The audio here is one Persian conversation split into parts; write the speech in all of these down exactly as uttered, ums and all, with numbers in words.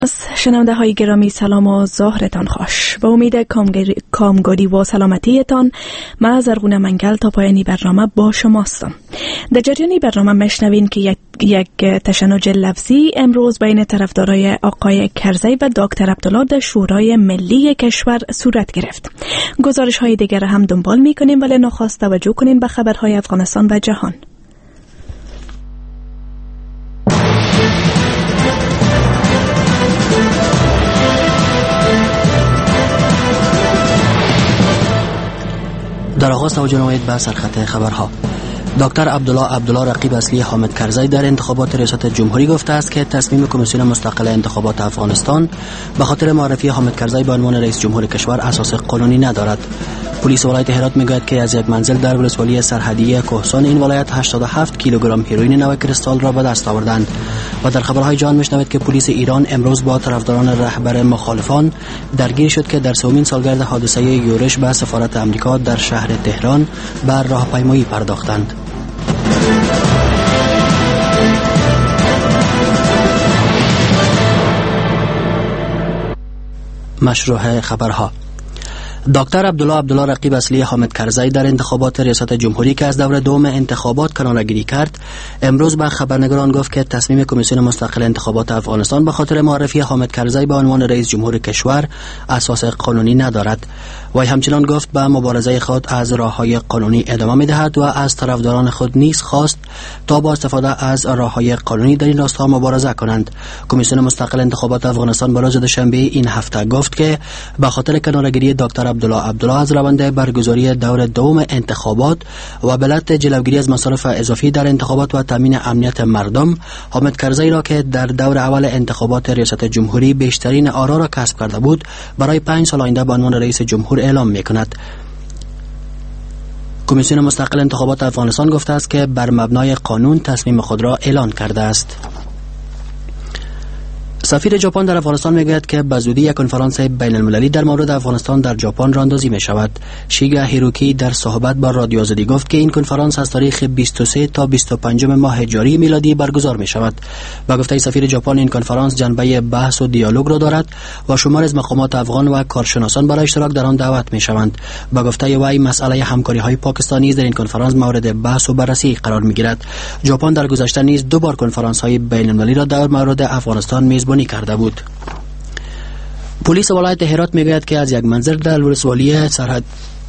شنونده های گرامی سلام و ظهرتان خوش. با امید کامگاری و سلامتیتان من زرغونه منگل تا پایانی برنامه با شماستم. در جریان برنامه مشنوین که یک, یک تشنج لفظی امروز بین طرفدارای آقای کرزی و دکتر عبدالله در شورای ملی کشور صورت گرفت. گزارش های دیگر هم دنبال می کنیم، ولی نخست توجه کنین به خبرهای افغانستان و جهان. در آغاز توجه نمایید به سرخط خبرها. دکتر عبدالله عبدالله رقیب اصلی حامد کرزی در انتخابات ریاست جمهوری گفته است که تصمیم کمیسیون مستقل انتخابات افغانستان به خاطر معرفی حامد کرزی به عنوان رئیس جمهور کشور اساس قانونی ندارد. پلیس ولایت هرات میگوید که از یک منزل در ولسوالی سرحدی کهسان این ولایت هشتاد و هفت کیلوگرم هیروئین نو کریستال را به دست آوردند. و در خبرهای جهان میشنوید که پلیس ایران امروز با طرفداران رهبر مخالفان درگیر شد که در سومین سالگرد حادثه یورش به سفارت آمریکا در شهر تهران بر راهپیمایی پرداختند. مشروع خبرها. دکتر عبدالله عبدالله رقیب اصلی حامد کرزی در انتخابات ریاست جمهوری که از دور دوم انتخابات کناره‌گیری کرد امروز به خبرنگاران گفت که تصمیم کمیسیون مستقل انتخابات افغانستان به خاطر معرفی حامد کرزی به عنوان رئیس جمهور کشور اساس قانونی ندارد. وی همچنان گفت به مبارزه خود از راه‌های قانونی ادامه می‌دهد و از طرفداران خود نیز خواست تا با استفاده از راه‌های قانونی در این راستا مبارزه کنند. کمیسیون مستقل انتخابات افغانستان روز دوشنبه این هفته گفت که به خاطر کناره‌گیری دکتر عبدالله عبدالله از روند برگزاری دور دوم انتخابات و به علت جلوگیری از مصارف اضافی در انتخابات و تامین امنیت مردم، حامد کرزی را که در دور اول انتخابات ریاست جمهوری بیشترین آرا را کسب کرده بود برای پنج سال آینده به عنوان رئیس جمهور اعلام می‌کند. کمیسیون مستقل انتخابات افغانستان گفته است که بر مبنای قانون تصمیم خود را اعلان کرده است. سفیر ژاپن در افغانستان میگوید که به زودی یک کنفرانس بین المللی در مورد افغانستان در ژاپن راهاندازی می شود. شیگا هیروکی در صحبت با رادیو آزادی گفت که این کنفرانس از تاریخ بیست و سه تا بیست و پنج ماه جاری میلادی برگزار می شود. با گفته سفیر ژاپن این کنفرانس جنبه بحث و دیالوگ را دارد و شمار از مقامات افغان و کارشناسان برای اشتراک در آن دعوت می شوند. با گفته وی مسئله همکاری های پاکستانی در این کنفرانس مورد بحث و بررسی قرار می گیرد. ژاپن در گذشته نیز دو بار کنفرانس های بین المللی را در مورد افغانستان میزبانی کرده بود. پلیس ولایت هرات میگوید که از یک منزل در ولسوالی سرحد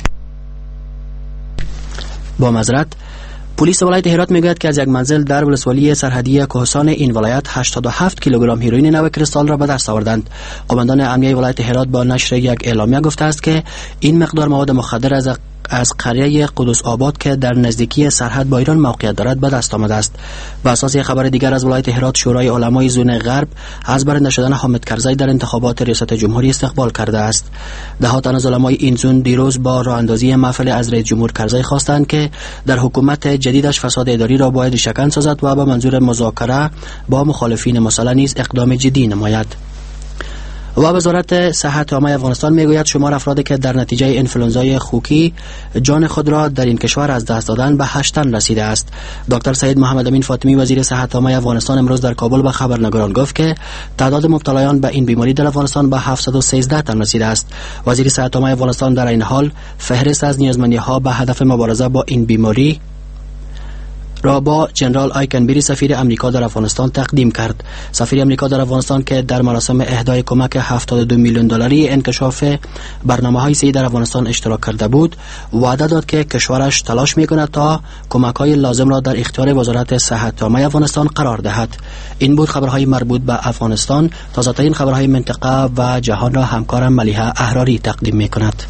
با معذرت پلیس ولایت هرات میگوید که از یک منزل در ولسوالی سرحدی کهسان این ولایت هشتاد و هفت کیلوگرم هیروئین نو کریستال را به دست آوردند. قماندان امنیه ولایت هرات با نشر یک اعلامیه گفته است که این مقدار مواد مخدر از از قریه قدس آباد که در نزدیکی سرحد با ایران موقعیت دارد به دست آمده است. به اساس خبر دیگر از ولایت هرات، شورای علمای زون غرب از برنده شدن حامد کرزی در انتخابات ریاست جمهوری استقبال کرده است. دهات تن از علمای این زون دیروز با راه اندازی محفل از رئیس جمهور کرزی خواستند که در حکومت جدیدش فساد اداری را باید شکن سازد و به منظور مذاکره با مخالفین مسئله نیز اقدام جدی نماید. و وزارت صحت عامه افغانستان میگوید شمار افرادی که در نتیجه انفلونزای خوکی جان خود را در این کشور از دست دادند به هشت تن رسیده است. دکتر سید محمد امین فاطمی وزیر صحت عامه افغانستان امروز در کابل به خبرنگاران گفت که تعداد مبتلایان به این بیماری در افغانستان به هفتصد و سیزده تن رسیده است. وزیر صحت عامه افغانستان در این حال فهرست از نیازمندی‌ها به هدف مبارزه با این بیماری را با جنرال آیکنبری سفیر امریکا در افغانستان تقدیم کرد. سفیر امریکا در افغانستان که در مراسم اهدای کمک هفتاد و دو میلیون دلاری انکشاف برنامه‌های صحی در افغانستان اشتراک کرده بود، وعده داد که کشورش تلاش می‌کند تا کمک‌های لازم را در اختیار وزارت صحت عامه افغانستان قرار دهد. این بود خبرهای مربوط به افغانستان. تازه‌ترین خبرهای منطقه و جهان را همکارم ملیحه احراری تقدیم می‌کند.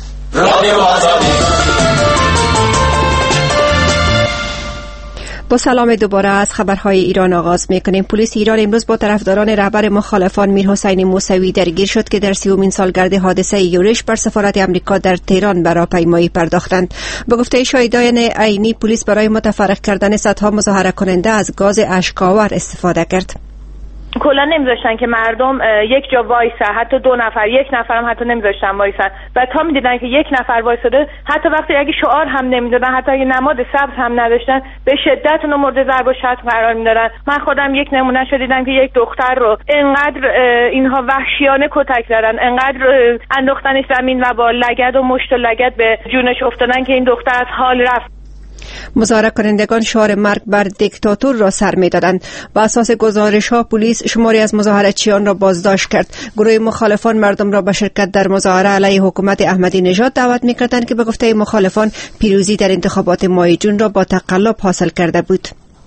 با سلام دوباره از خبرهای ایران آغاز میکنیم. پلیس ایران امروز با طرفداران رهبر مخالفان میرحسین موسوی درگیر شد که در سیومین سالگرد حادثه یورش بر سفارت امریکا در تهران به راهپیمایی پرداختند. به گفته شاهدان عینی، پلیس برای متفرق کردن صدها مظاهره کننده از گاز اشک‌آور استفاده کرد. کلا نمیذاشتن که مردم یک جا وایسن، حتی دو نفر، یک نفر هم حتی نمیذاشتن وایسن و تا میدیدن که یک نفر وایساده، حتی وقتی اگه شعار هم نمیدادن، حتی اگه نماد سبز هم نداشتن، به شدت اونو مورد ضرب و شتم قرار میدادن. من خودم یک نمونه شو دیدم که یک دختر رو انقدر اینها وحشیانه کتک زدن، انقدر انداختنش زمین و با لگد و مشت و لگد به جونش افتادن که این دختر از حال رفت. مظاهره کنندگان شعار مرگ بر دیکتاتور را سر می دادند. بر اساس گزارش ها پلیس شماری از مظاهرچیان را بازداشت کرد. گروه مخالفان مردم را به شرکت در مظاهره علیه حکومت احمدی نژاد دعوت می کردند که به گفته مخالفان پیروزی در انتخابات ماه جون را با تقلب حاصل کرده بود.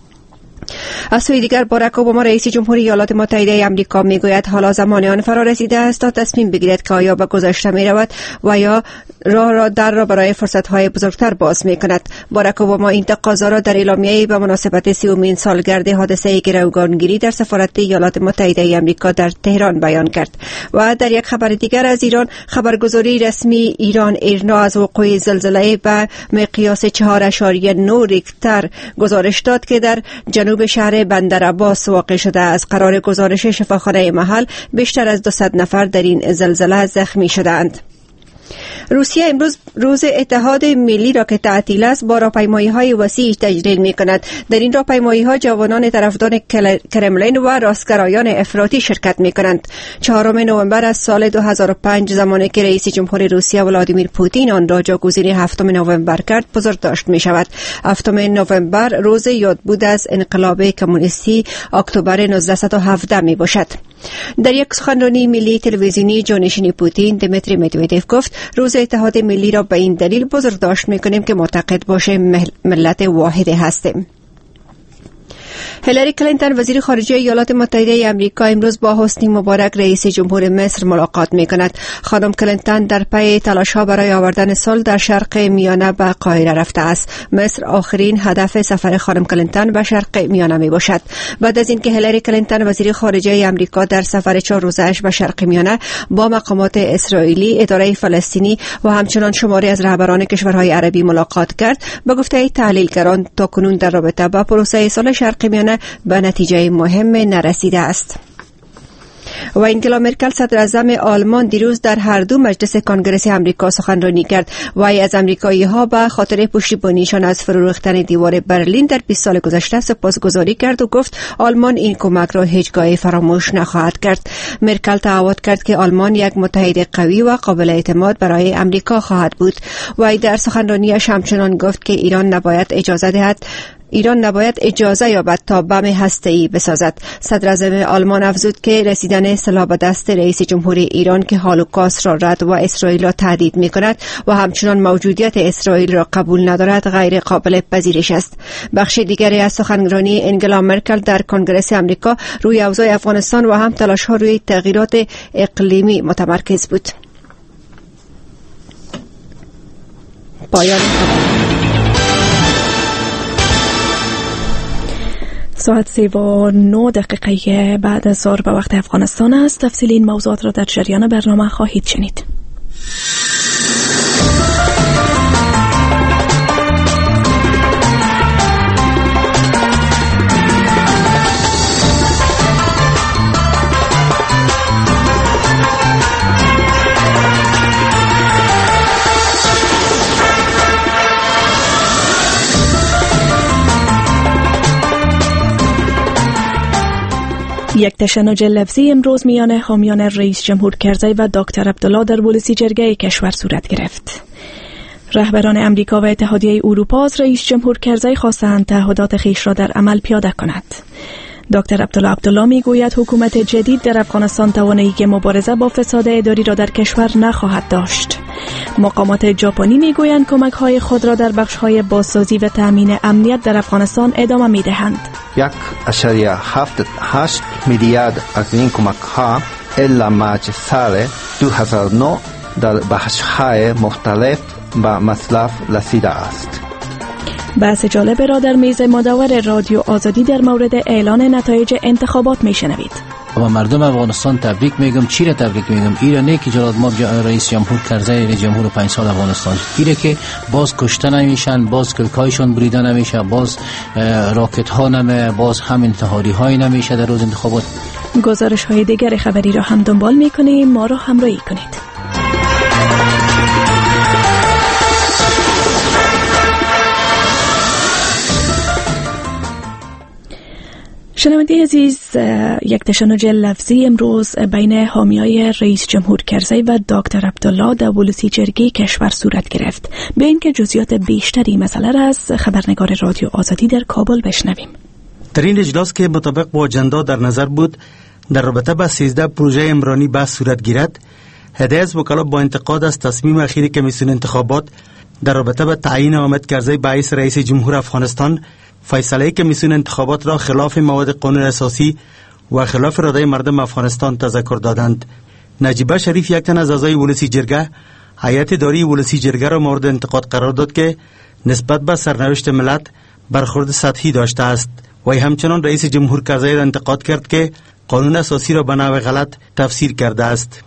از سوی دیگر باراک اوباما رئیس جمهوری ایالات متحده آمریکا میگوید حالا زمان آن فرا رسیده است تا تصمیم بگیرد که آیا به گذشته می رود و یا راه را در را برای فرصت‌های بزرگتر باز می کند. باراک اوباما این تقاضا را در اعلامیه‌ای به مناسبت سیومین سالگرد حادثه گروگانگیری در سفارت ایالات متحده آمریکا در تهران بیان کرد. و در یک خبر دیگر از ایران، خبرگزاری رسمی ایران ایرنا از وقوع زلزله به مقیاس چهار اشاریه نه ریکتر گزارش داد که در جنوب شهر بندر عباس واقع شده. از قرار گزارش شفاخانه محل بیشتر از دویست نفر در این زلزله زخمی شدند. روسیه امروز روز اتحاد ملی را که تعطیل است با راهپیمایی‌های وسیع تجلیل می‌کند. در این راهپیمایی‌ها جوانان طرفدار کرملین و راستگرایان افراطی شرکت می‌کنند. چهارم نوامبر از سال دو هزار و پنج زمانی که رئیس جمهور روسیه ولادیمیر پوتین آن را جاگزین هفتم نوامبر کرد بزرگداشت می‌شود. هفتم نوامبر روز یادبود از انقلاب کمونیستی اکتبر نوزده و هفده میباشد. در یک سخنرانی ملی تلویزیونی جانشین پوتین دمیتری مدودیف گفت روز اتحاد ملی را به این دلیل بزرگداشت میکنیم که معتقد باشیم ملت واحد هستیم. هیلاری کلینتون وزیر خارجه ایالات متحده آمریکا امروز با حسنی مبارک رئیس جمهور مصر ملاقات می‌کند. خانم کلینتون در پی تلاش‌ها برای آوردن صلح در شرق میانه به قاهره رفته است. مصر آخرین هدف سفر خانم کلینتون به شرق میانه میباشد. بعد از اینکه هیلاری کلینتون وزیر خارجه آمریکا در سفر چهار روزه‌اش به شرق میانه با مقامات اسرائیلی، اداره فلسطینی و همچنان شماری از رهبران کشورهای عربی ملاقات کرد، به گفته تحلیلگران تاکنون در رابطه با پروسه صلح شرق میانه به نتیجه مهم نرسیده است. و انگلا مرکل صدر اعظم آلمان دیروز در هر دو مجلس کنگره آمریکا سخنرانی کرد. وی از آمریکایی‌ها به خاطر پشتیبانیشان از فرو ریختن دیوار برلین در بیست سال گذشته سپاسگزاری کرد و گفت آلمان این کمک را هیچگاه فراموش نخواهد کرد. مرکل تعهد کرد که آلمان یک متحد قوی و قابل اعتماد برای آمریکا خواهد بود. وی در سخنرانیش همچنان گفت که ایران نباید اجازه دهد ایران نباید اجازه یابد تا بم هسته‌ای بسازد. صدر اعظم آلمان افزود که رسیدن سلاح به دست رئیس جمهور ایران که هولوکاست را رد و اسرائیل را تهدید می‌کند و همچنان موجودیت اسرائیل را قبول ندارد غیر قابل پذیرش است. بخش دیگری از سخنرانی انگلا مرکل در کنگره آمریکا روی اوضاع افغانستان و هم تلاش‌ها روی تغییرات اقلیمی متمرکز بود. پایان ساعت سه و نه دقیقه بعد از ظهر به وقت افغانستان است. تفصیل این موضوعات را در جریان برنامه خواهید شنید. یک تشنج لفظی امروز میان حامیان رئیس جمهور کرزی و دکتر عبدالله در پلیسی جرگه کشور صورت گرفت. رهبران امریکا و اتحادیه اروپا از رئیس جمهور کرزی خواستند تعهدات خویش را در عمل پیاده کند. دکتر عبدالله عبدالله میگوید حکومت جدید در افغانستان توانایی مبارزه با فساد اداری را در کشور نخواهد داشت. مقامات ژاپنی میگویند کمک‌های خود را در بخش‌های بازسازی و تأمین امنیت در افغانستان ادامه می‌دهند. یک اشاریه هفتاد و هشت میلیارد از این کمک‌ها الی مارچ سال دو هزار و نه در بخش‌های مختلف به مصرف رسیده است. بحث جالب را در میز مدور رادیو آزادی در مورد اعلان نتایج انتخابات میشنوید. و مردم افغانستان تبریک میگم. چی را تبریک میگم؟ ایرا نه که جلاد ما رئیس جمهور کرزی رئیس جمهور پنج سال افغانستان ایرا که باز کشته نمیشن، باز کلکایشان بریده نمیشه، باز راکت ها نمی، باز هم انتحاری های نمیشه در روز انتخابات. گزارش های دیگر خبری را هم دنبال می کنیم. ما را همراهی کنید. شنونده عزیز، یک تشنج لفظی امروز بین حامیای رئیس جمهور کرزی و دکتر عبدالله در ولسی جرگه کشور صورت گرفت. به این که جزئیات بیشتری مسئله را از خبرنگار رادیو آزادی در کابل بشنویم. در این اجلاس که مطابق با اجندا در نظر بود در رابطه با سیزده پروژه عمرانی بحث صورت گیرد، هدایت از وکلا با انتقاد از تصمیم اخیر کمیسیون انتخابات در رابطه با تعیین حامد کرزی به حیث رئیس جمهور افغانستان، فیصله کمیسیون انتخابات را خلاف مواد قانون اساسی و خلاف اراده مردم افغانستان تذکر دادند. نجیبه شریف، یک تن از اعضای ولسی جرگه، هیئت اداری ولسی جرگه را مورد انتقاد قرار داد که نسبت به سرنوشت ملت برخورد سطحی داشته است و همچنان رئیس جمهور کرزی را انتقاد کرد که قانون اساسی را به نحو غلط تفسیر کرده است.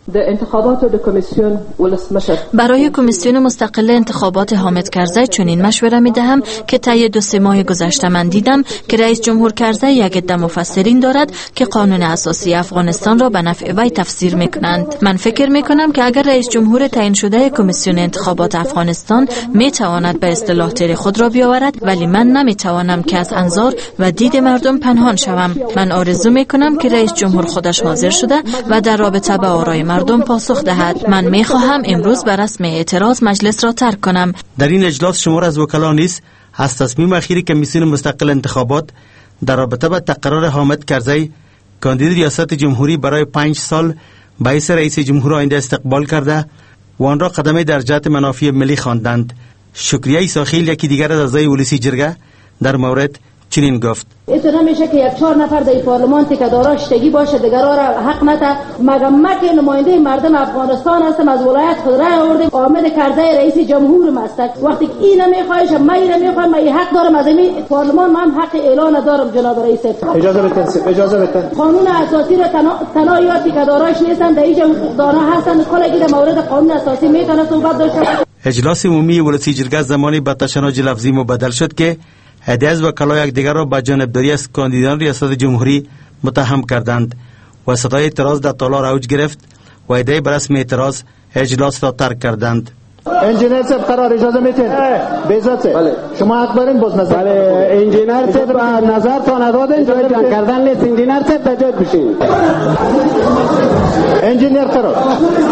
برای کمیسیون مستقل انتخابات حامد کرزی چنین مشوره می دهم که طی دو سه ماه گذشته من دیدم که رئیس جمهور کرزی یک عده مفسرین دارد که قانون اساسی افغانستان را به نفع وی تفسیر می کنند. من فکر می کنم که اگر رئیس جمهور تعیین شده کمیسیون انتخابات افغانستان می تواند به اصطلاح تیر خود را بیاورد، ولی من نمی توانم که از انظار و دید مردم پنهان شوم. من آرزو می کنم که رئیس جمهور خودش حاضر شده و در رابطه با آرای مردم پاسخ دهد. من می خواهم امروز بر رسم اعتراض مجلس را ترک کنم. در این اجلاس شمار از وکلا نیز از تصمیم اخیر کمیسیون مستقل انتخابات در رابطه با تقرر حامد کرزی کاندید ریاست جمهوری برای پنج سال به حیث رئیس جمهور آینده استقبال کرده و آن را قدمی در جهت منافع ملی خواندند. شکریه ایساخیل، یکی دیگر از اعضای ولسی جرگه، در مورد چنین گفت: اینطور نمیشه که یک چهار نفر در پارلمان تکدارا شتگی باشه دیگرها را حق نده. مگه من که نماینده مردم افغانستان هستم، از ولایت خود رای آوردم، حامد کرزی رئیس جمهور مستک. وقتی این نمیخواهش من این نمیخوام، من حق دارم از این پارلمان، من حق اعلان دارم. جناب رئیس اجازه بدید، اجازه بدید. قانون اساسی را تنها یا تکداراش نیستن، در اینجا دانا هستن، کلی که مورد قانون اساسی میتونه صحبت داشته. اجلاس عمومی ولسی جرگه زمانی به تشنج لفظی مبدل شد که عده از وکلا یک دیگر را به جانبداری از کاندیدان ریاست جمهوری متهم کردند و صدای اعتراض در تالار اوج گرفت و عده بر رسم اعتراض اجلاس را ترک کردند. انجینر صاحب قرار اجازه میتین؟ بیزات بله. شما حق دارین باز نظر. بله انجینر صاحب نظر تا ندادین جای جان کردن نیست. انجینر صاحب در جای بشین. انجینر قرار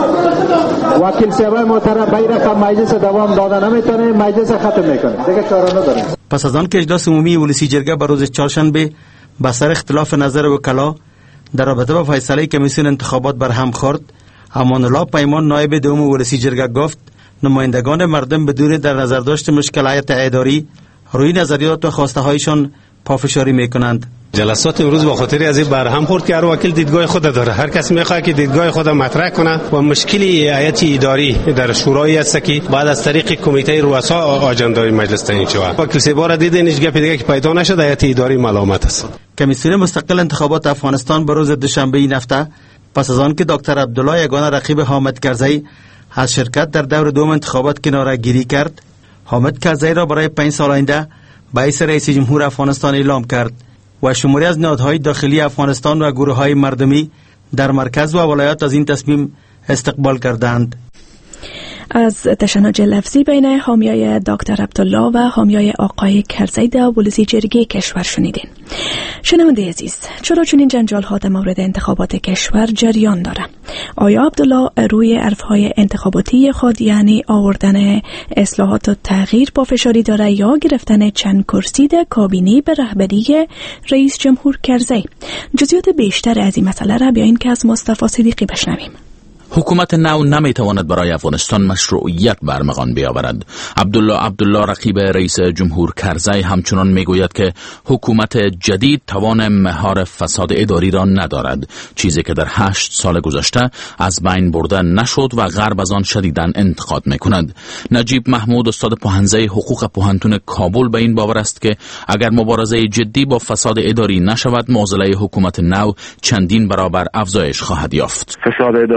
وکیل صاحب محترم به رقم مجلس دوام دادن نمیتونه، مجلس ختم میکنه، دیگه چاره نداره. پس از آن که اجلاس عمومی ولسی جرگه بر روز چهارشنبه به سر اختلاف نظر وکلا در رابطه با فیصله کمیسیون انتخابات برهم خورد، امان الله پیمان نایب دوم ولسی جرگه گفت نمایندگان مردم بدون در نظر داشت مشکل هیئت اداری روی نظریات و خواسته هایشان پافشاری میکنند. جلسات امروز با خاطر از این برهم خورد که هر وکیل دیدگاه خود داره. هر کس میخواد که دیدگاه خود مطرح کنه و مشکلی هیئت اداری در شورای است که بعد از طریق کمیته رؤسا آجندای مجلس تعیین شود. وکیل سیبار دیدن هیچ گپ دیگه که پیدا نشد، هیئت اداری ملامت است. کمیسیون مستقل انتخابات افغانستان بروز دوشنبه این هفته پس از آن که دکتر عبدالله یگانه رقیب حامد کرزی از شرکت در دور دوم انتخابات کناره گیری کرد، حامد کرزی را برای پنج سال آینده به حیث رئیس جمهور افغانستان اعلام کرد و شماری از نهادهای داخلی افغانستان و گروه‌های مردمی در مرکز و ولایات از این تصمیم استقبال کردند. از تشنج لفظی بین حامیای دکتر عبدالله و حامیای آقای کرزی در ولسی جرگه کشور شنیدین. شنونده عزیز، چرا چنین جنجال ها در مورد انتخابات کشور جریان داره؟ آیا عبدالله روی حرفهای انتخاباتی خود، یعنی آوردن اصلاحات و تغییر، پافشاری داره یا گرفتن چند کرسی در کابینه به رهبری رئیس جمهور کرزی؟ جزئیات بیشتر از این مسئله را بیاین که از مصطفی صدیقی بشنویم. حکومت نو نمیتواند برای افغانستان مشروعیت برمغان بیاورد. عبدالله عبدالله رقیب رئیس جمهور کرزی همچنان میگوید که حکومت جدید توان مهار فساد اداری را ندارد، چیزی که در هشت سال گذشته از بین برده نشد و غرب از آن شدیداً انتقاد میکند. نجیب محمود، استاد پوهنځی حقوق پوهنتون کابل، به این باور است که اگر مبارزه جدی با فساد اداری نشود، معضله حکومت نو چندین برابر افزایش خواهد یافت. فساد اداری یک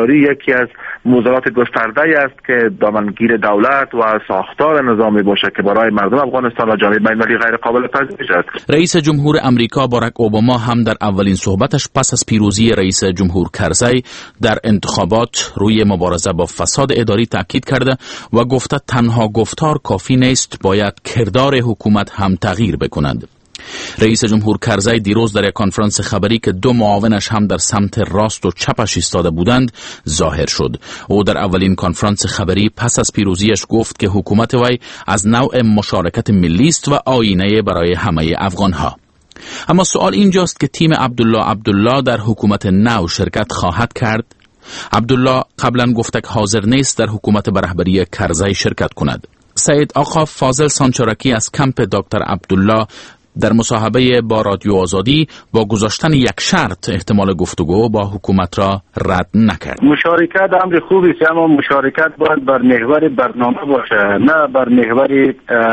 یکی از موضوعات گسترده است که دامنگیر دولت و ساختار نظامی باشه که برای مردم افغانستان و جامعه بین‌المللی غیر قابل پذیرش است. رئیس جمهور امریکا باراک اوباما هم در اولین صحبتش پس از پیروزی رئیس جمهور کرزی در انتخابات روی مبارزه با فساد اداری تاکید کرده و گفته تنها گفتار کافی نیست، باید کردار حکومت هم تغییر بکند. رئیس جمهور کرزی دیروز در یک کنفرانس خبری که دو معاونش هم در سمت راست و چپش ایستاده بودند ظاهر شد. او در اولین کنفرانس خبری پس از پیروزیش گفت که حکومت وی از نوع مشارکت ملی است و آینه برای همه افغانها. اما سوال اینجاست که تیم عبدالله عبدالله در حکومت نو شرکت خواهد کرد؟ عبدالله قبلا گفت که حاضر نیست در حکومت به رهبری کرزی شرکت کند. سید آقا فاضل سانچارکی از کمپ دکتر عبدالله در مصاحبه با رادیو آزادی با گذاشتن یک شرط احتمال گفتگو با حکومت را رد نکرد. مشارکت امر خوبی است، اما مشارکت باید بر محور برنامه باشه، نه بر محور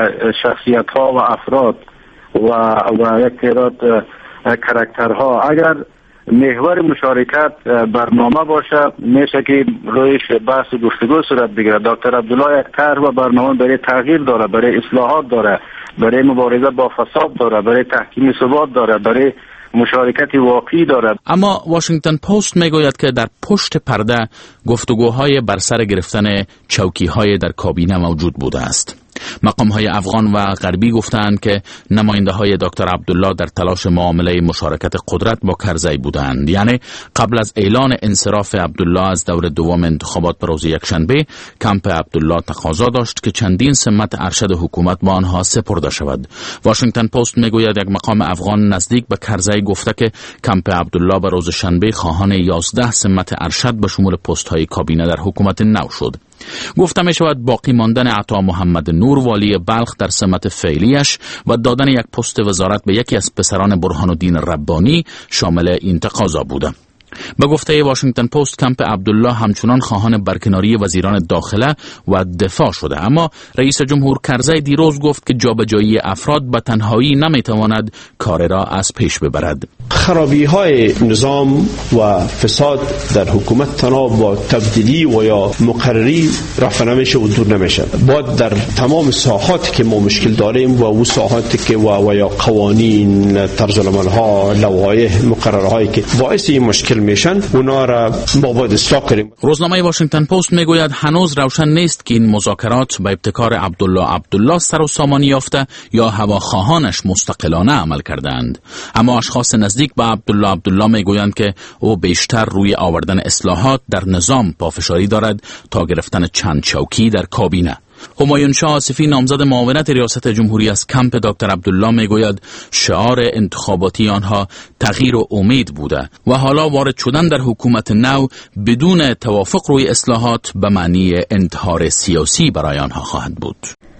شخصیت ها و افراد و و یک تعداد کاراکترها. اگر محور مشارکت برنامه باشه میشه که رویش بحث و گفتگو صورت بگیره. دکتر عبدالله یک طرح و برنامه برای تغییر داره، برای اصلاحات داره، برای مبارزه با فساد داره، برای تحکیم ثبات داره، برای مشارکت واقعی داره. اما واشنگتن پست میگوید که در پشت پرده گفتگوهای بر سر گرفتن چوکی‌های در کابینه موجود بوده است. مقام‌های افغان و غربی گفتند که نماینده‌های دکتر عبدالله در تلاش معامله مشارکت قدرت با کرزی بودند. یعنی قبل از اعلان انصراف عبدالله از دور دوم انتخابات به روز یکشنبه، کمپ عبدالله تقاضا داشت که چندین سمت ارشد حکومت با آنها سپرده شود. واشنگتن پست میگوید یک مقام افغان نزدیک به کرزی گفته که کمپ عبدالله به روز شنبه خواهان یازده سمت ارشد به شمول پست‌های کابینه در حکومت نو شد. گفته می شود باقی ماندن عطا محمد نور والی بلخ در سمت فعلیش و دادن یک پست وزارت به یکی از پسران برهان الدین ربانی شامل این تقاضا بوده. به گفته واشنگتن پست کمپ عبدالله همچنان خواهان برکناری وزیران داخله و دفاع شده، اما رئیس جمهور کرزی دیروز گفت که جابجایی افراد به تنهایی نمیتواند کار را از پیش ببرد. خرابی های نظام و فساد در حکومت تنها با تبدیلی و یا مقرری رفع نمیشه و دور نمیشه. باید در تمام ساحاتی که ما مشکل داریم و او ساحاتی که و, و یا قوانین، طرز العمل ها، لوایح، مقررهایی که باعث این مشکل میشن اونا را ما باید اصلاح کنیم. روزنامه واشنگتن پست میگوید هنوز روشن نیست که این مذاکرات به ابتکار عبدالله عبدالله سر و سامان یافته یا هواخواهانش مستقلانه عمل کردند. اما اشخاص نزدیک به عبدالله عبدالله میگویند که او بیشتر روی آوردن اصلاحات در نظام پافشاری دارد تا گرفتن چند چوکی در کابینه. همایون شاه آصفی نامزد معاونت ریاست جمهوری از کمپ دکتر عبدالله میگوید شعار انتخاباتی آنها تغییر و امید بوده و حالا وارد شدن در حکومت نو بدون توافق روی اصلاحات به معنی انتحار سیاسی برای آنها خواهد بود.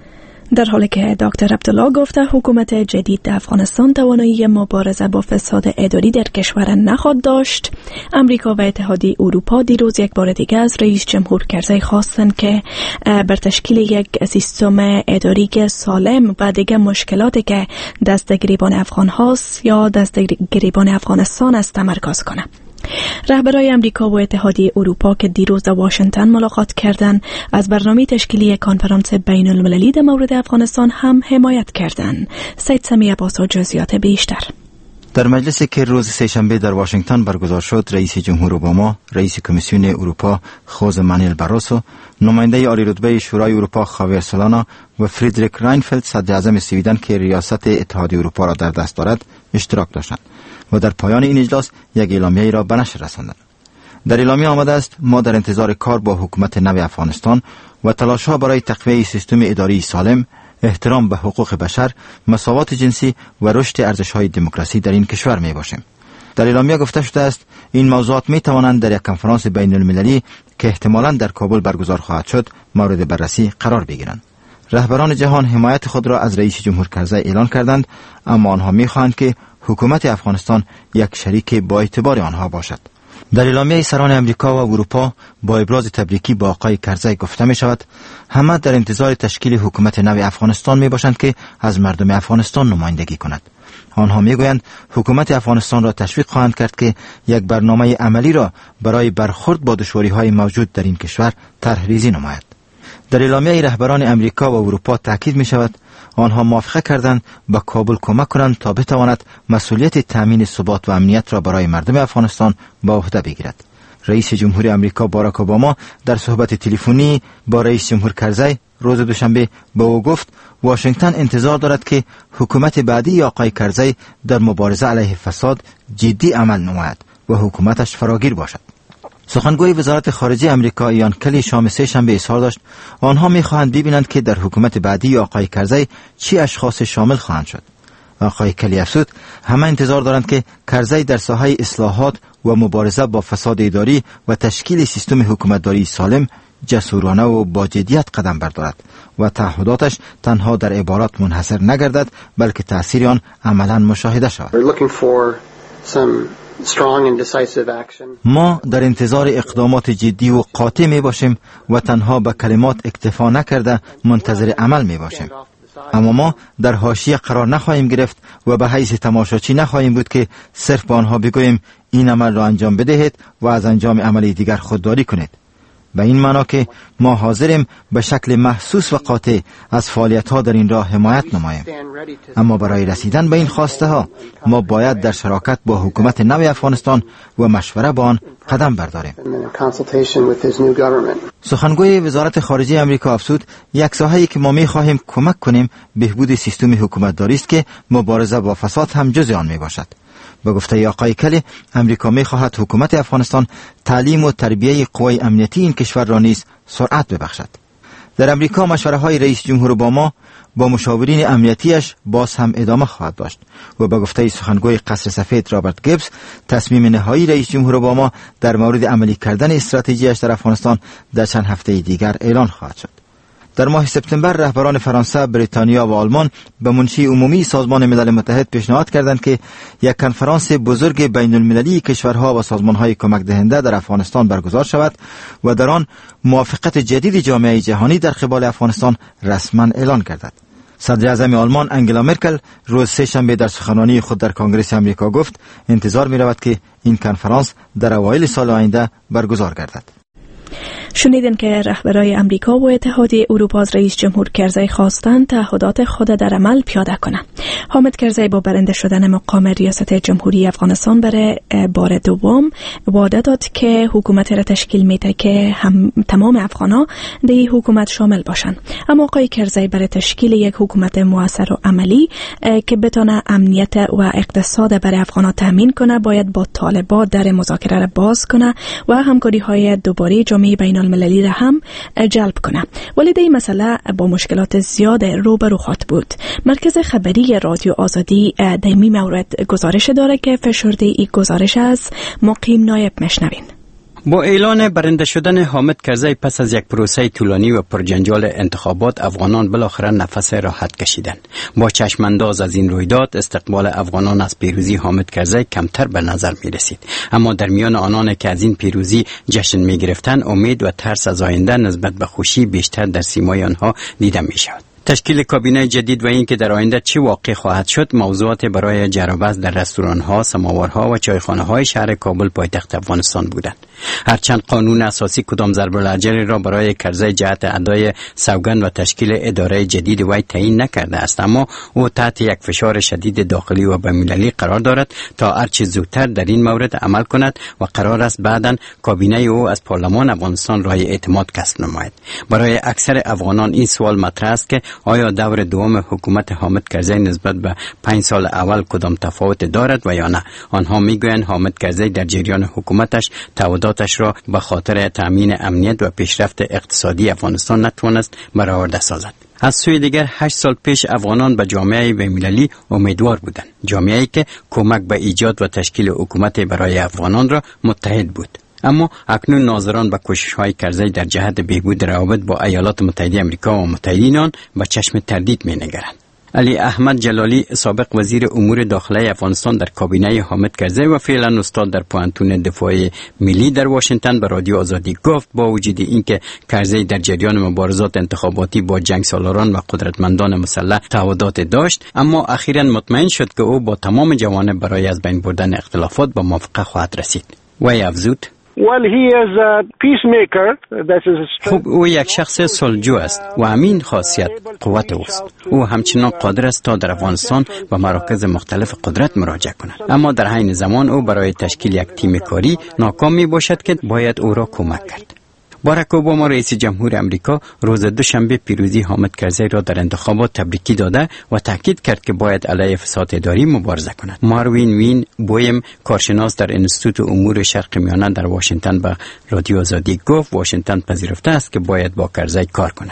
در حالی که دکتر عبدالله گفته حکومت جدید افغانستان توانایی مبارزه با فساد اداری در کشور نخواهد داشت، امریکا و اتحادیه اروپا دیروز یک بار دیگر از رئیس جمهور کرزی خواستند که بر تشکیل یک سیستم اداری که سالم و دیگر مشکلاتی که دست گریبان افغان هاست یا دست گریبان افغانستان است تمرکز کنند. رهبران امریکا و اتحادیه اروپا که دیروز در واشنگتن ملاقات کردند از برنامه تشکیلی کنفرانس بین المللی در مورد افغانستان هم حمایت کردند. سید سمی عباسا جزئیات بیشتر. در مجلسی که روز سه‌شنبه در واشنگتن برگزار شد، رئیس جمهور اوباما، رئیس کمیسیون اروپا خوزه مانوئل باروسو، نماینده عالی رتبه شورای اروپا خاویر سولانا و فریدریک راینفلد صدر اعظم سویدن که ریاست اتحادیه اروپا را در دست دارد اشتراک داشتند و در پایان این اجلاس یک اعلامیه را به نشر رساندند. در اعلامیه آمده است ما در انتظار کار با حکومت نو افغانستان و تلاش‌ها برای تقویت سیستم اداری سالم، احترام به حقوق بشر، مساوات جنسی و رشد ارزش‌های دموکراسی در این کشور می‌باشیم. در اعلامیه گفته شده است این موضوعات می‌توانند در یک کنفرانس بین المللی که احتمالاً در کابل برگزار خواهد شد مورد بررسی قرار بگیرند. رهبران جهان حمایت خود را از رئیس جمهور کرزی اعلان کردند، اما آنها می‌خواهند که حکومت افغانستان یک شریک با اعتبار آنها باشد. در اعلامیه سران امریکا و اروپا با ابراز تبریکی با آقای کرزی گفته می شود همه در انتظار تشکیل حکومت نو افغانستان می باشند که از مردم افغانستان نمایندگی کند. آنها میگویند حکومت افغانستان را تشویق خواهند کرد که یک برنامه عملی را برای برخورد با دشواری‌های موجود در این کشور طرح‌ریزی نماید. در اعلامیه رهبران امریکا و اروپا تاکید می شود آنها موافقه کردند به کابل کمک کنند تا بتواند مسئولیت تامین ثبات و امنیت را برای مردم افغانستان به عهده بگیرد. رئیس جمهوری امریکا باراک اوباما در صحبت تلفنی با رئیس جمهور کرزی روز دوشنبه به او گفت واشنگتن انتظار دارد که حکومت بعدی آقای کرزی در مبارزه علیه فساد جدی عمل نماید و حکومتش فراگیر باشد. سخنگوی وزارت خارجه امریکا ایان کلی شام سه شنبه اظهار داشت آنها می‌خواهند ببینند که در حکومت بعدی آقای کرزی چی اشخاص شامل خواهند شد. آقای کلی افزود همه انتظار دارند که کرزی در ساحه اصلاحات و مبارزه با فساد اداری و تشکیل سیستم حکومتداری سالم جسورانه و با جدیت قدم بردارد و تعهداتش تنها در عبارات منحصر نگردد بلکه تأثیر آن عملاً مشاهده شود. ما در انتظار اقدامات جدی و قاطع می باشیم و تنها به کلمات اکتفا نکرده منتظر عمل می باشیم. اما ما در حاشیه قرار نخواهیم گرفت و به حیث تماشاچی نخواهیم بود که صرف به آنها بگوییم این عمل را انجام بدهید و از انجام عملی دیگر خودداری کنید. به این معنا که ما حاضریم به شکل محسوس و قاطع از فعالیت ها در این راه حمایت نماییم. اما برای رسیدن به این خواسته ها ما باید در شراکت با حکومت نو افغانستان و مشوره با آن قدم برداریم. سخنگوی وزارت خارجه امریکا افزود یک ساحه‌ای که ما می خواهیم کمک کنیم بهبود سیستم حکومتداری است که مبارزه با فساد هم جز آن می باشد. به گفته آقای کلی امریکا می خواهد حکومت افغانستان تعلیم و تربیه قوای امنیتی این کشور را نیز سرعت ببخشد. در امریکا مشوره های رئیس جمهور اوباما با مشاورین امنیتیش باز هم ادامه خواهد داشت و به گفته سخنگوی قصر سفید رابرت گیبز تصمیم نهایی رئیس جمهور اوباما در مورد عملی کردن استراتژیش در افغانستان در چند هفته دیگر اعلان خواهد شد. در ماه سپتامبر رهبران فرانسه، بریتانیا و آلمان به منشی عمومی سازمان ملل متحد پیشنهاد کردند که یک کنفرانس بزرگ بین المللی کشورها و سازمانهای کمک دهنده در افغانستان برگزار شود و در آن موافقت جدید جامعه جهانی در قبال افغانستان رسما اعلان گردد. صدر اعظم آلمان انگلا مرکل روز سه شنبه در سخنرانی خود در کنگره امریکا گفت انتظار می رود که این کنفرانس در اوایل سال آینده برگزار گردد. شنیدن که رهبرای امریکا و اتحادیه اروپا از رئیس جمهور کرزی خواستند تعهدات خود در عمل پیاده کنند. حامد کرزی با برنده شدن مقام ریاست جمهوری افغانستان برای بار دوم وعده داد که حکومت را تشکیل میده که هم تمام افغانا در حکومت شامل باشند. اما آقای کرزی برای تشکیل یک حکومت مؤثر و عملی که بتونه امنیت و اقتصاد برای افغانا تامین کنه باید با طالبان در مذاکره را باز کنه و همکاری های دوباره جامعه بین المللی را هم جلب کنه. ولی این مسئله با مشکلات زیاد روبرو خواهد بود. مرکز خبری رادیو آزادی در این مورد گزارش داره که فشرده این گزارش از مقیم نایب مشنوین. با اعلان برنده شدن حامد کرزی پس از یک پروسه طولانی و پرجنجال انتخابات افغانان بالاخره نفس راحت کشیدند. با چشمانداز از این رویداد استقبال افغانان از پیروزی حامد کرزی کمتر به نظر می رسید. اما در میان آنان که از این پیروزی جشن می گرفتند امید و ترس از آینده نسبت به خوشی بیشتر در سیمای آنها دیده می شود. تشکیل کابینه جدید و اینکه در آینده چه واقع خواهد شد موضوعات برای جر و بحث در رستوران‌ها، سماورها و چایخانه‌های شهر کابل پایتخت افغانستان بودند. هرچند قانون اساسی کدام ضرب الاجر را برای کرزی جهت ادای سوگند و تشکیل اداره جدید وی تعیین نکرده است، اما او تحت یک فشار شدید داخلی و بین‌المللی قرار دارد تا هرچه زودتر در این مورد عمل کند و قرار است بعداً کابینه او از پارلمان افغانستان رای اعتماد کسب نماید. برای اکثر افغانان این سوال مطرح است که آیا دور دوم حکومت حامد کرزی نسبت به پنج سال اول کدام تفاوت دارد و یا نه؟ آنها میگویند حامد کرزی در جریان حکومتش تعهداتش را به خاطر تامین امنیت و پیشرفت اقتصادی افغانستان نتوانست برآورده سازد. از سوی دیگر هشت سال پیش افغانان به جامعه بین‌المللی امیدوار بودند، جامعه‌ای که کمک به ایجاد و تشکیل حکومت برای افغانان را متحد بود. اما اکنون ناظران به کوشش‌های کرزی در جهت بهبود روابط با ایالات متحده آمریکا و متحدین آن با چشم تردید می‌نگرند. علی احمد جلالی سابق وزیر امور داخلی افغانستان در کابینه حامد کرزی و فعلا استاد در پوهنتون دفاع ملی در واشنگتن به رادیو آزادی گفت با وجود اینکه کرزی در جریان مبارزات انتخاباتی با جنگ سالاران و قدرتمندان مسلح تعهدات داشت، اما اخیراً مطمئن شد که او با تمام جوانب برای از بین بردن اختلافات به موافقه خواهد رسید. وی افزود: Well, he is a peacemaker. That is خب او یک شخص صلحجو است و همین خاصیت قوت اوست. او همچنان قادر است تا در افغانستان و مراکز مختلف قدرت مراجعه کند، اما در عین زمان او برای تشکیل یک تیم کاری ناکام می باشد که باید او را کمک کرد. باراک اوباما رئیس جمهور امریکا روز دوشنبه پیروزی حامد کرزی را در انتخابات تبریکی داده و تاکید کرد که باید علیه فساد اداری مبارزه کند. ماروین وین بویم کارشناس در انستیتوت امور شرق میانه در واشنگتن به رادیو آزادی گفت واشنگتن پذیرفته است که باید با کرزی کار کند.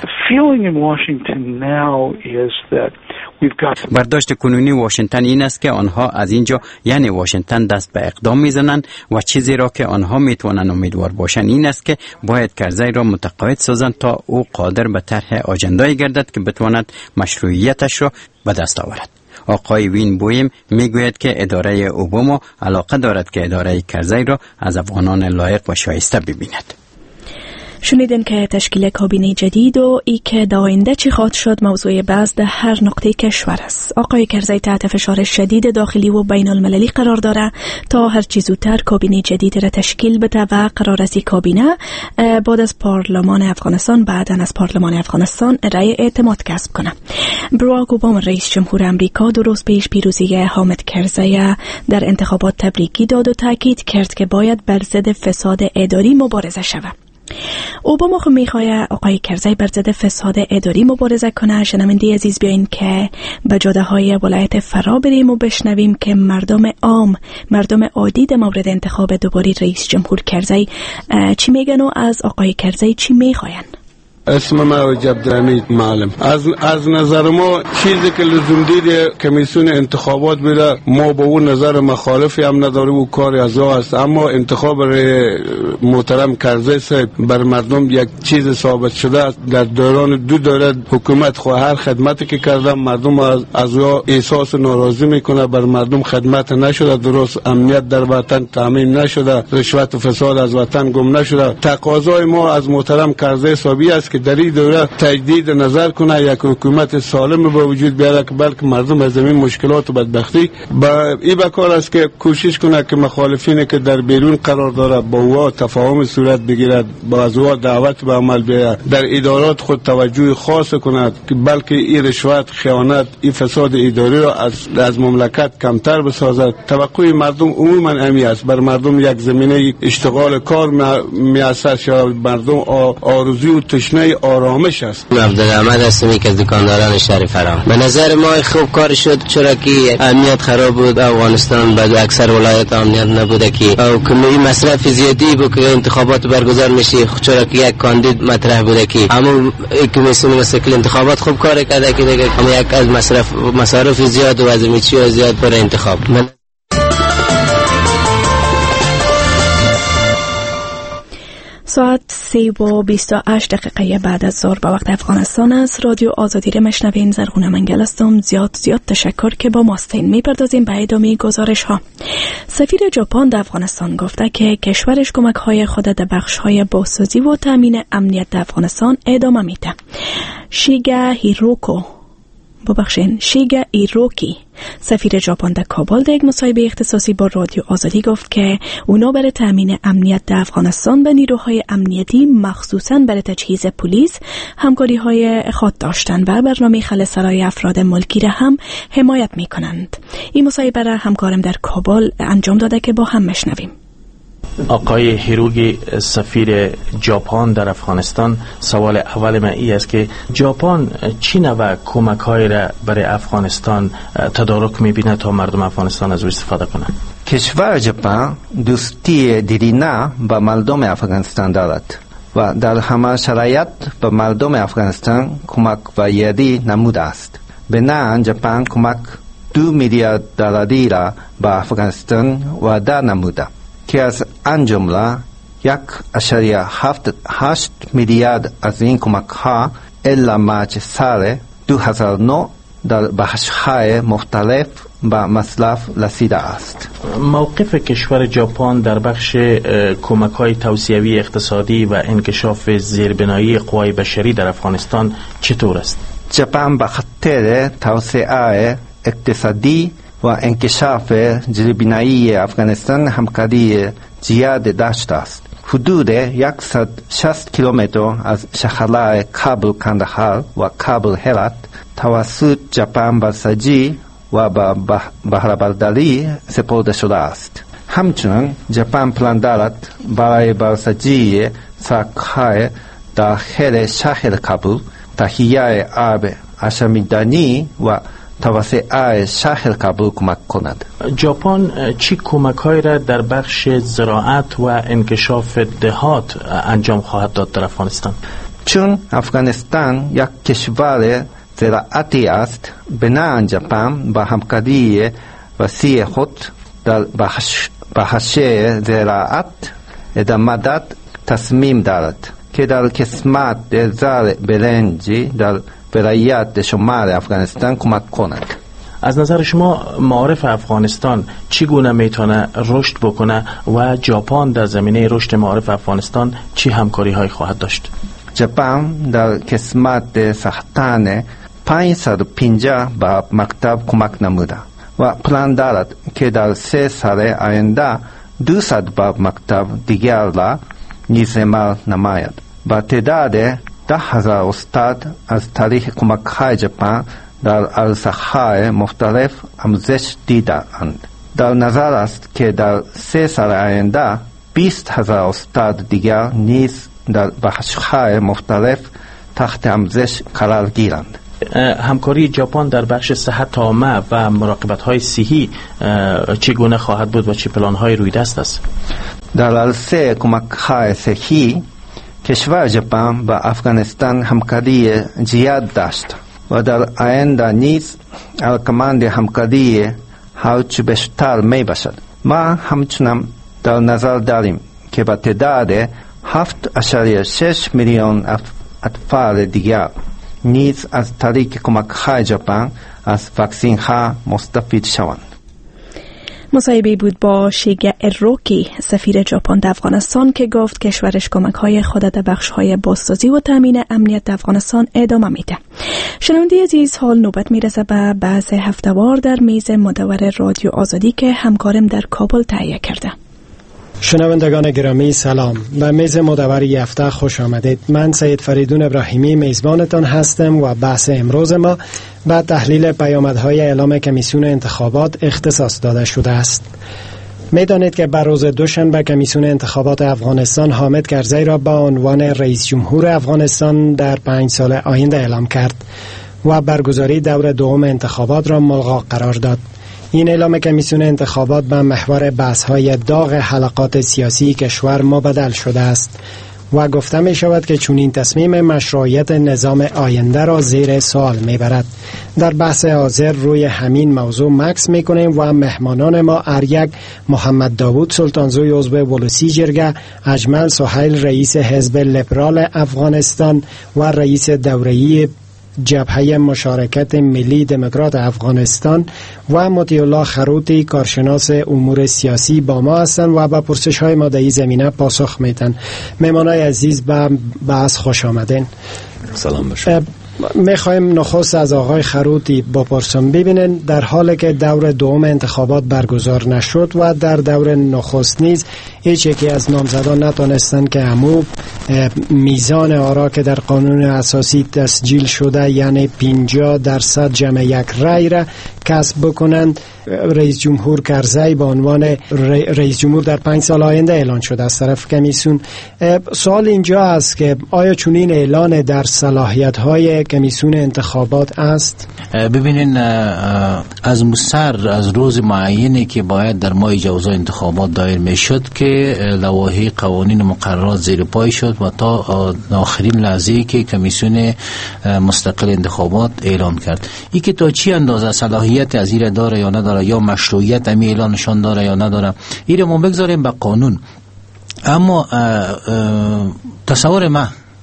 برداشت کنونی واشنگتن این است که آنها از اینجا یعنی واشنگتن دست به اقدام میزنند و چیزی را که آنها میتوانند امیدوار باشند این است که باید کرزی را متقاعد سازند تا او قادر به طرح آجندایی گردد که بتواند مشروعیتش را به دست آورد. آقای وین بویم میگوید که اداره اوباما علاقه دارد که اداره کرزی را از افغانان لایق و شایسته ببیند. شنیدین که تشکیل کابینه جدید و ای که در آینده چی خواهد شد موضوع بحث در هر نقطه کشور است. آقای کرزی تحت فشار شدید داخلی و بین المللی قرار داره تا هر چه زودتر کابینه جدید را تشکیل بده و قرار است کابینه بعد از پارلمان افغانستان بعداً از پارلمان افغانستان رأی اعتماد کسب کنه. باراک اوباما رئیس جمهور امریکا دو روز پیش پیروزی حامد کرزی در انتخابات تبریکی داد و تاکید کرد که باید بر ضد فساد اداری مبارزه شود. اوباما خو میخواه آقای کرزی بر ضد فساد اداری مبارزه کنه. شنونده عزیز بیاین که به جاده های ولایت فرا بریم و بشنویم که مردم عام مردم عادی در مورد انتخاب دوباره رئیس جمهور کرزی چی میگن و از آقای کرزی چی میخواین. اسم ما عبدالحمید معلم. از از نظر ما چیزی که لزوم دید کمیسیون انتخابات بده ما با اون نظر مخالفی هم نداریم و کاری از راه است، اما انتخاب محترم کرزی صاحب بر مردم یک چیز ثابت شده است. در دوران دو دوره حکومت خو هر خدمتی که کردم مردم از از راه احساس ناراضی میکنه، بر مردم خدمت نشده، درست امنیت در وطن تامین نشده، رشوت و فساد از وطن گم نشده. تقاضای ما از محترم کرزی صاحب است که در این دوره تجدید نظر کنه، یک حکومت سالم به وجود بیاره که بلکه مردم از زمین مشکلات و بدبختی با این بکار است که کوشش کنه که مخالفین که در بیرون قرار داره با او تفاهم صورت بگیرد، با از او دعوت به عمل بیاید، در ادارات خود توجه خاص کند که بلکه این رشوت، خیانت، این فساد اداری را از از مملکت کمتر بسازد. توقع مردم عموما امی است، بر مردم یک زمینه اشتغال کار میاسر شود، مردم آرزوی و تشنه آرامش است. عبدالحمد هستم که از دکانداران شهر فرام. به نظر ما خوب کار شد، چرا که امنیت خراب بود افغانستان، بعد اکثر ولایت امنیت نبوده که او کمی مصرف زیادی بود که انتخابات برگزار میشه، چرا که یک کاندید مطرح بوده که اما کمیسیون مستقل انتخابات خوب کار کرده که دیگه یک از مصرف مصارف زیاد و از میچی زیاد برای انتخاب. من ساعت سی و بیست و هشت دقیقه بعد از ظهر به وقت افغانستان است. رادیو آزادی را مشنوین. زرغونه منگل هستم. زیاد زیاد تشکر که با ماستین. میپردازیم به ادامه گزارش ها. سفیر ژاپن در افغانستان گفته که کشورش کمک های خود در بخش های بازسازی و تامین امنیت در افغانستان ادامه میده. شیگا هیروکو ببخشین شیگا ایروکی سفیر ژاپن در کابل در یک مصاحبه اختصاصی با رادیو آزادی گفت که اونا برای تامین امنیت در افغانستان به نیروهای امنیتی مخصوصاً برای تجهیز پلیس همکاری های خود داشتن و برنامه خلاص‌سرای افراد ملکی را هم حمایت می کنند. این مصاحبه را همکارم در کابل انجام داده که با هم مشنویم. آقای هیروگی سفیر ژاپن در افغانستان، سوال اول من این است که ژاپن چی نوع کمک های را برای افغانستان تدارک میبینه تا مردم افغانستان از او استفاده کنند؟ کشور ژاپن دوستی دیرینه با مردم افغانستان دارد و در همه شرایط به مردم افغانستان کمک و یاری نموده است. بنابراین ژاپن کمک دو میلیارد دلاری را به افغانستان وعده نموده که از آن جمله یک اشاریه هفت هشت میلیارد از این کمک ها الا مارچ سال دو هزار و نه در بخش‌های مختلف به مصرف رسیده است. موقف کشور ژاپن در بخش کمک‌های توسعوی اقتصادی و انکشاف زیربنایی قوای بشری در افغانستان چطور است؟ ژاپن به خاطر توسعه اقتصادی و انکشاف زیربنایی افغانستان همکاری زیاد داشته است. حدود صد و شصت کیلومتر از شهرهای کابل، کندهار و کابل هرات توسط ژاپن بازسازی و به بهره‌برداری سپرده شده است. همچنین ژاپن پلان دارد برای بازسازی ساخت‌های داخل شهر کابل، تهیه آب آشامیدنی و توسعه شهر کابل کمک کند. ژاپن چی کمک‌هایی را در بخش زراعت و انکشاف دهات انجام خواهد داد در افغانستان؟ چون افغانستان یک کشور زراعتی است، بنابراین ژاپن با همکاری وسیع خود در بخش بخش زراعت ادامه داد تصمیم دارد که در قسمت زر برنجی در ولایت شمال افغانستان کمک کند. از نظر شما معارف افغانستان چگونه میتونه رشد بکنه و ژاپن در زمینه رشد معارف افغانستان چی همکاری های خواهد داشت؟ ژاپن در قسمت ساختن پانصد و پنجاه با مکتب کمک نموده و پلان دارد که در سه سال آینده دویست با مکتب دیگر را نیز اعمال نماید. با تعداد ده هزار استاد از طریق کمک‌های ژاپن در عرصه‌های مختلف آموزش دیده‌اند. در نظر است که در سه سال آینده بیست هزار استاد دیگر نیز در بخش‌های مختلف تحت آموزش قرار گیرند. همکاری ژاپن در بخش صحت عامه و مراقبت‌های صحی چگونه خواهد بود و چه پلان‌های روی دست است؟ در عرصه کمک‌های صحی کشور ژاپن با افغانستان همکاری زیاد داشت و در آینده نیز علاقمند همکاری هرچه بیشتر می باشد. ما همچنین در نظر داریم که با تعداد هفت اشاریه شش میلیون اطفال دیگر نیز از طریق کمک‌های ژاپن از واکسن ها مستفید شوند. مصاحبه بود با شیگه اروکی سفیر ژاپن در افغانستان که گفت کشورش کمک‌های خود در بخش‌های بازسازی و تامین امنیت در افغانستان ادامه میده. شنونده عزیز، حال نوبت میرسه به بحث هفته‌وار در میز مدور رادیو آزادی که همکارم در کابل تهیه کرده. شنوندگان گرامی سلام، به میز مدوری هفته خوش آمدید. من سید فریدون ابراهیمی میزبانتان هستم و بحث امروز ما به تحلیل پیامدهای اعلام کمیسیون انتخابات اختصاص داده شده است. میدانید که بر روز دوشنبه کمیسیون انتخابات افغانستان حامد کرزی را به عنوان رئیس جمهور افغانستان در پنج سال آینده اعلام کرد و برگزاری دور دوم انتخابات را ملغا قرار داد. این اعلام کمیسیون انتخابات به محور بحث‌های داغ حلقات سیاسی کشور مبدل شده است و گفته می شود که چنین تصمیم مشروعیت نظام آینده را زیر سوال می برد. در بحث حاضر روی همین موضوع مکس می کنیم و مهمانان ما اریک محمد داوود سلطانزوی عضو ولسی جرگه، اجمل سهیل رئیس حزب لیبرال افغانستان و رئیس دوره‌ای جبهه مشارکت ملی دموکرات افغانستان و مطیع الله خروطی کارشناس امور سیاسی با ما هستند و با پرسش های ما در این زمینه پاسخ میدن. مهمانای عزیز به بحث خوش آمدین. سلام بشون. میخوایم نخست از آقای خروطی بپرسم، ببینن در حالی که دور دوم انتخابات برگزار نشد و در دور نخست نیز هیچ یکی از نامزدان نتونستن که همو میزان آرا که در قانون اساسی تسجیل شده یعنی پنجاه درصد جمع یک رای را کسب بکنند، رئیس جمهور کرزی به عنوان رئیس جمهور در پنج سال آینده اعلان شده از طرف کمیسیون. سوال اینجا است که آیا چنین اعلان در صلاحیت های کمیسیون انتخابات است؟ ببینین، از مصر از روز معینی که باید در ماه جوزای انتخابات دایر می شد که لوایح قوانین مقررات زیر پای شد و تا آخرین لحظه که کمیسیون مستقل انتخابات اعلان کرد. این که تا چی اندازه صلاحیت از این داره یا نداره یا مشروعیت امی اعلانشان داره یا نداره، این رو ما بگذاریم به قانون. اما تصور ما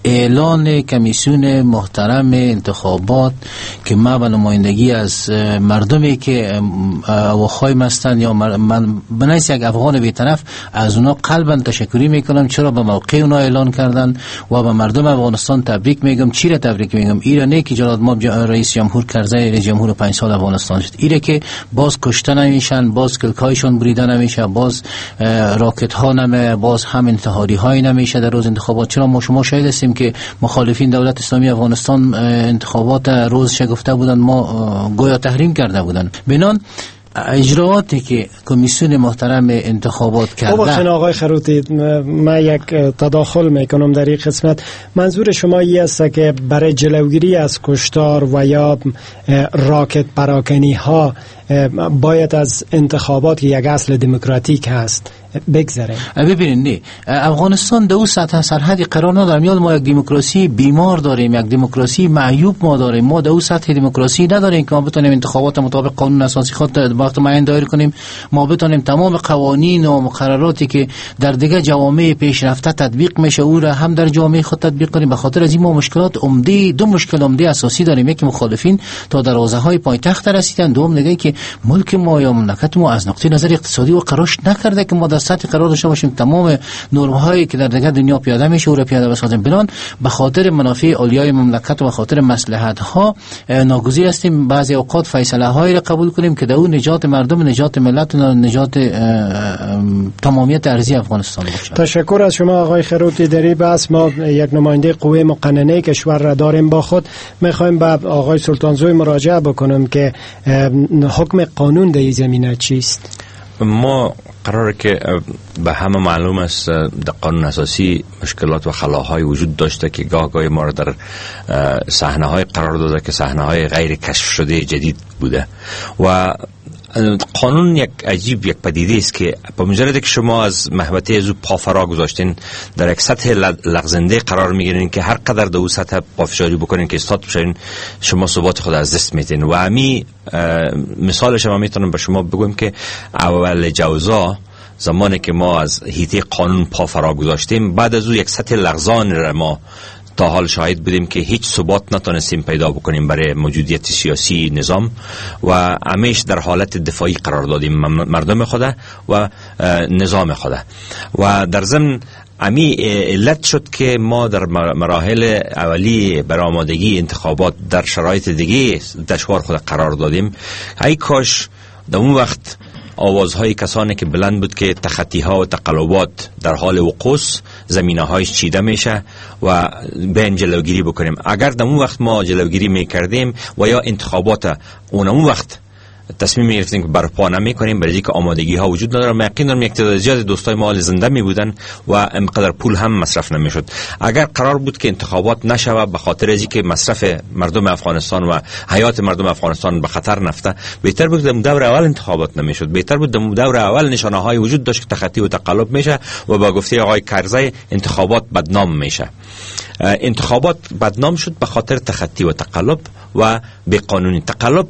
اعلان کمیسیون محترم انتخابات که ما به نمایندگی از مردمی که اواخای هستند یا من بنایست یک افغان بی‌طرف از اونا قلبا تشکری میکنم چرا به موقع اونا اعلان کردن و به مردم افغانستان تبریک میگم. چی را تبریک میگم؟ ایرا نه که جناب ما رئیس جمهور کرزی رئیس جمهور پنج سال افغانستان شد، ایره که باز کشته نمیشن، باز کلکایشون بریده نمیشه، باز راکت ها نمی، باز هم انتحاری های نمیشه در روز انتخابات. چرا ما شما شاهد هستیم که مخالفین دولت اسلامی افغانستان انتخابات روز شگفته بودن، ما گویا تحریم کرده بودن. بنان اجرااتی که کمیسیون محترم انتخابات کرده. ببخشید آقای خروتی، من یک تداخل میکنم در این قسمت. منظور شما این است که برای جلوگیری از کشتار و یا راکت پراکنی ها باید از انتخابات که یک اصل دموکراتیک هست بگذره؟ ببینید نه، افغانستان دو سطح سرحدی قرار نداره. یاد ما یک دموکراسی بیمار داریم، یک دموکراسی معیوب ما داریم. ما دو سطح دموکراسی نداریم که ما بتونیم انتخابات مطابق قانون اساسی خود وقت معین دایر کنیم، ما بتونیم تمام قوانین و مقرراتی که در دیگه جوامع پیشرفته تطبیق میشه او را هم در جامعه خود تطبیق کنیم. به خاطر از این ما مشکلات عمده، دو مشکل عمده اساسی داریم. یکی مخالفین تا دروازه های پایتخت رسیدن، دوم دیگه که ملک ما یا مملکت ما از نقطه نظر اقتصادی و قراش نکرده که ما در سطح قرار داشته باشیم تمام نرم هایی که در دیگه دنیا پیاده میشه او را پیاده بسازیم. بنان به خاطر منافع عالیای مملکت و به خاطر مصلحت ها ناگزیر هستیم بعضی اوقات فیصله هایی را قبول کنیم که در اون نجات مردم، نجات ملت و نجات تمامیت ارضی افغانستان باشه. تشکر از شما آقای خروتی. در این بحث ما یک نماینده قوه مقننه کشور را داریم با خود. میخوایم به آقای سلطانزوی مراجعه بکنم که حکم قانون در این زمینه چیست؟ ما قراره که به همه معلوم است در قانون اساسی مشکلات و خلاهای وجود داشته که گاه گاهی ما را در صحنه های قرار داده که صحنه های غیر کشف شده جدید بوده و قانون یک عجیب یک پدیده است که با مجرد که شما از محوطه از او پا فرا گذاشتین در یک سطح لغزنده قرار میگیرین که هر قدر در اون سطح پافشاری بکنین که استاد بشین شما ثبات خود از دست میدین. و امی مثالش ما میتونم به شما بگویم که اول جوزا زمانی که ما از حیطه قانون پا فرا گذاشتیم بعد از او یک سطح لغزان را ما تا حال شاهد بودیم که هیچ ثبات نتونستیم پیدا بکنیم برای موجودیت سیاسی نظام و همیش در حالت دفاعی قرار دادیم مردم خود و نظام خود. و در ضمن امی علت شد که ما در مراحل اولی برآمدگی انتخابات در شرایط دیگه دشوار خود قرار دادیم. ای کاش در اون وقت آوازهای کسانی که بلند بود که تخطی ها و تقلبات در حال وقوع زمینه هایش چیده میشه و بین جلوگیری بکنیم. اگر در اون وقت ما جلوگیری میکردیم و یا انتخابات اون اون وقت تصمیم میگرفتیم که برپا نمیکنیم برای اینکه آمادگی ها وجود نداره، من یقین دارم یک تعداد زیاد دوستای ما زنده می بودن و اینقدر پول هم مصرف نمیشد. اگر قرار بود که انتخابات نشود به خاطر از اینکه مصرف مردم افغانستان و حیات مردم افغانستان به خطر نفته، بهتر بود در دور اول انتخابات نمیشد. بهتر بود در دور اول نشانه های وجود داشت که تخطی و تقلب میشه و با گفته آقای کرزی انتخابات بدنام میشه. انتخابات بدنام شد به خاطر تخطی و تقلب و به قانونی. تقلب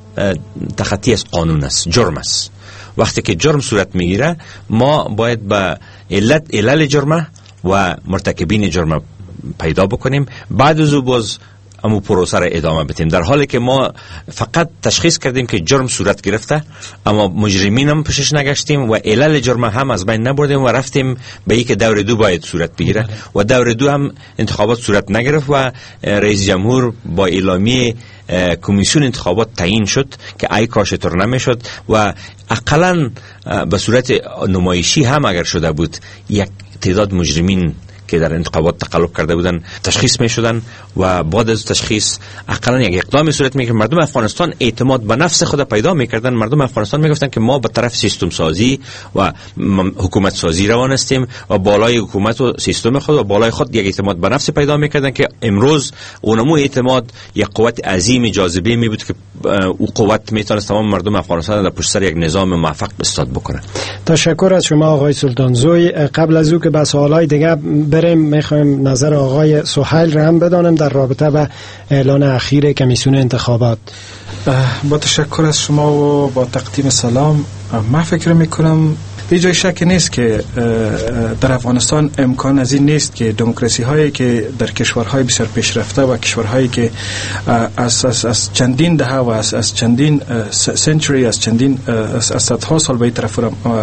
تخطی از قانون است، جرم است. وقتی که جرم صورت میگیره ما باید به علت علل جرمه و مرتکبین جرم پیدا بکنیم، بعد از او باز امو پروسه را ادامه بدیم. در حالی که ما فقط تشخیص کردیم که جرم صورت گرفته اما مجرمین هم پیشش نگشتیم و علل جرم هم از بین نبردیم و رفتیم به اینکه دور دو باید صورت بگیره و دور دو هم انتخابات صورت نگرفت و رئیس جمهور با اعلامیه کمیسیون انتخابات تعیین شد که ای کاش طور نمیشد و اقلا به صورت نمایشی هم اگر شده بود یک تعداد مجرمین که در انتخابات تقلب کرده بودن تشخیص می شدن و بعد از تشخیص اقلا یک اقدام صورت می که مردم افغانستان اعتماد به نفس خود پیدا می کردن. مردم افغانستان می گفتن که ما به طرف سیستم سازی و حکومت سازی روان هستیم و بالای حکومت و سیستم خود و بالای خود یک اعتماد به نفس پیدا می کردن که امروز اونمو اعتماد یک قوت عظیم جاذبه می بود که او قوت می تونست تمام مردم افغانستان در پشت سر یک نظام موفق استاد بکنه. تشکر از شما آقای سلطانزوی. قبل از او که به سوالای دیگه بریم میخوایم نظر آقای سهیل را هم بدانم در رابطه با اعلان اخیر کمیسیون انتخابات. با تشکر از شما و با تقدیم سلام، من فکر میکنم هیچ جای شک نیست که در افغانستان امکان از این نیست که دموکراسی هایی که در کشورهای بسیار پیشرفته و کشورهایی که از از, از چندین دهه و از, از چندین سنچوری از چندین از صدها سال به این طرف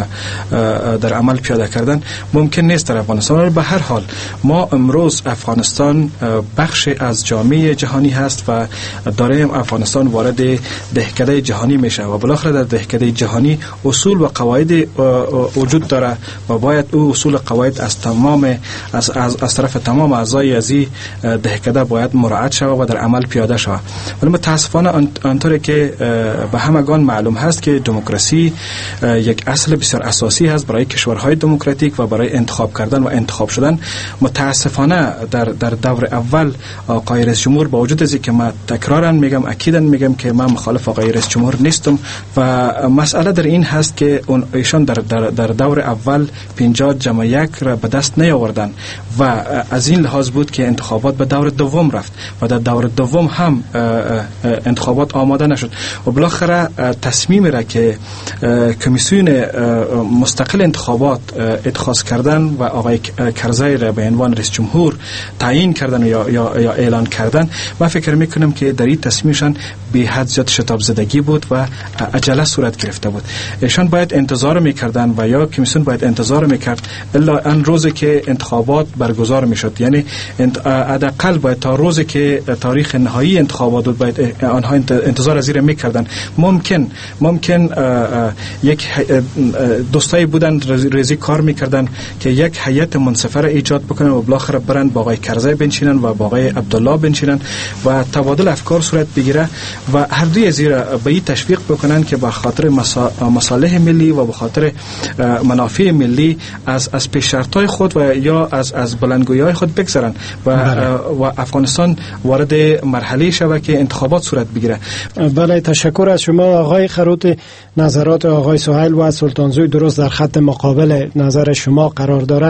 در عمل پیاده کردن ممکن نیست در افغانستان. ولی به هر حال ما امروز افغانستان بخش از جامعه جهانی هست و داریم افغانستان وارد دهکده جهانی میشه و بالاخره در دهکده جهانی اصول و قواعد وجود داره و باید او اصول قواعد از تمام از از, از طرف تمام اعضای از این دهکده باید مراعات شود و در عمل پیاده شود. ولی متاسفانه آنطوری که به همگان معلوم هست که دموکراسی یک اصل بسیار اساسی هست برای کشورهای دموکراتیک و برای انتخاب کردن و انتخاب شدن. متاسفانه در در دور اول آقای رئیس جمهور با وجود از اینکه ما تکرارا میگم اکیدا میگم که من مخالف آقای رئیس جمهور نیستم و مسئله در این هست که اون ایشان در, در, در دور اول پنجاه جمع یک را به دست نیاوردن و از این لحاظ بود که انتخابات به دور دوم رفت و در دور دوم هم انتخابات آماده نشد و بالاخره تصمیم را که کمیسیون مستقل انتخابات اتخاذ کردن و آقای کرزی را به عنوان رئیس جمهور تعیین کردن یا, یا, یا اعلان کردن، من فکر میکنم که در این تصمیمشان به حد زیاد شتاب زدگی بود و عجله صورت گرفته بود. ایشان باید انتظار میکردن و یا کمیسیون باید انتظار میکرد الا ان روزی که انتخابات برگزار میشد، یعنی حداقل باید تا روزی که تاریخ نهایی انتخابات بود باید آنها انتظار از این میکردن. ممکن ممکن یک دوستایی بودن ریزی کار میکردن که یک هیئت منصفه را ایجاد بکنن و بالاخره برند با آقای کرزی بنشینن و با آقای عبدالله بنشینن و تبادل افکار صورت بگیره و هر دوی از این به این تشویق بکنن که به خاطر مصالح ملی و به خاطر منافع ملی از از پیش شرط‌های خود و یا از از بلندگویی‌های خود بگذرن و و افغانستان وارد مرحله شود که انتخابات صورت بگیره. بله، تشکر از شما آقای خروت. نظرات آقای سهیل و سلطانزوی درست در خط مقابل نظر شما قرار داره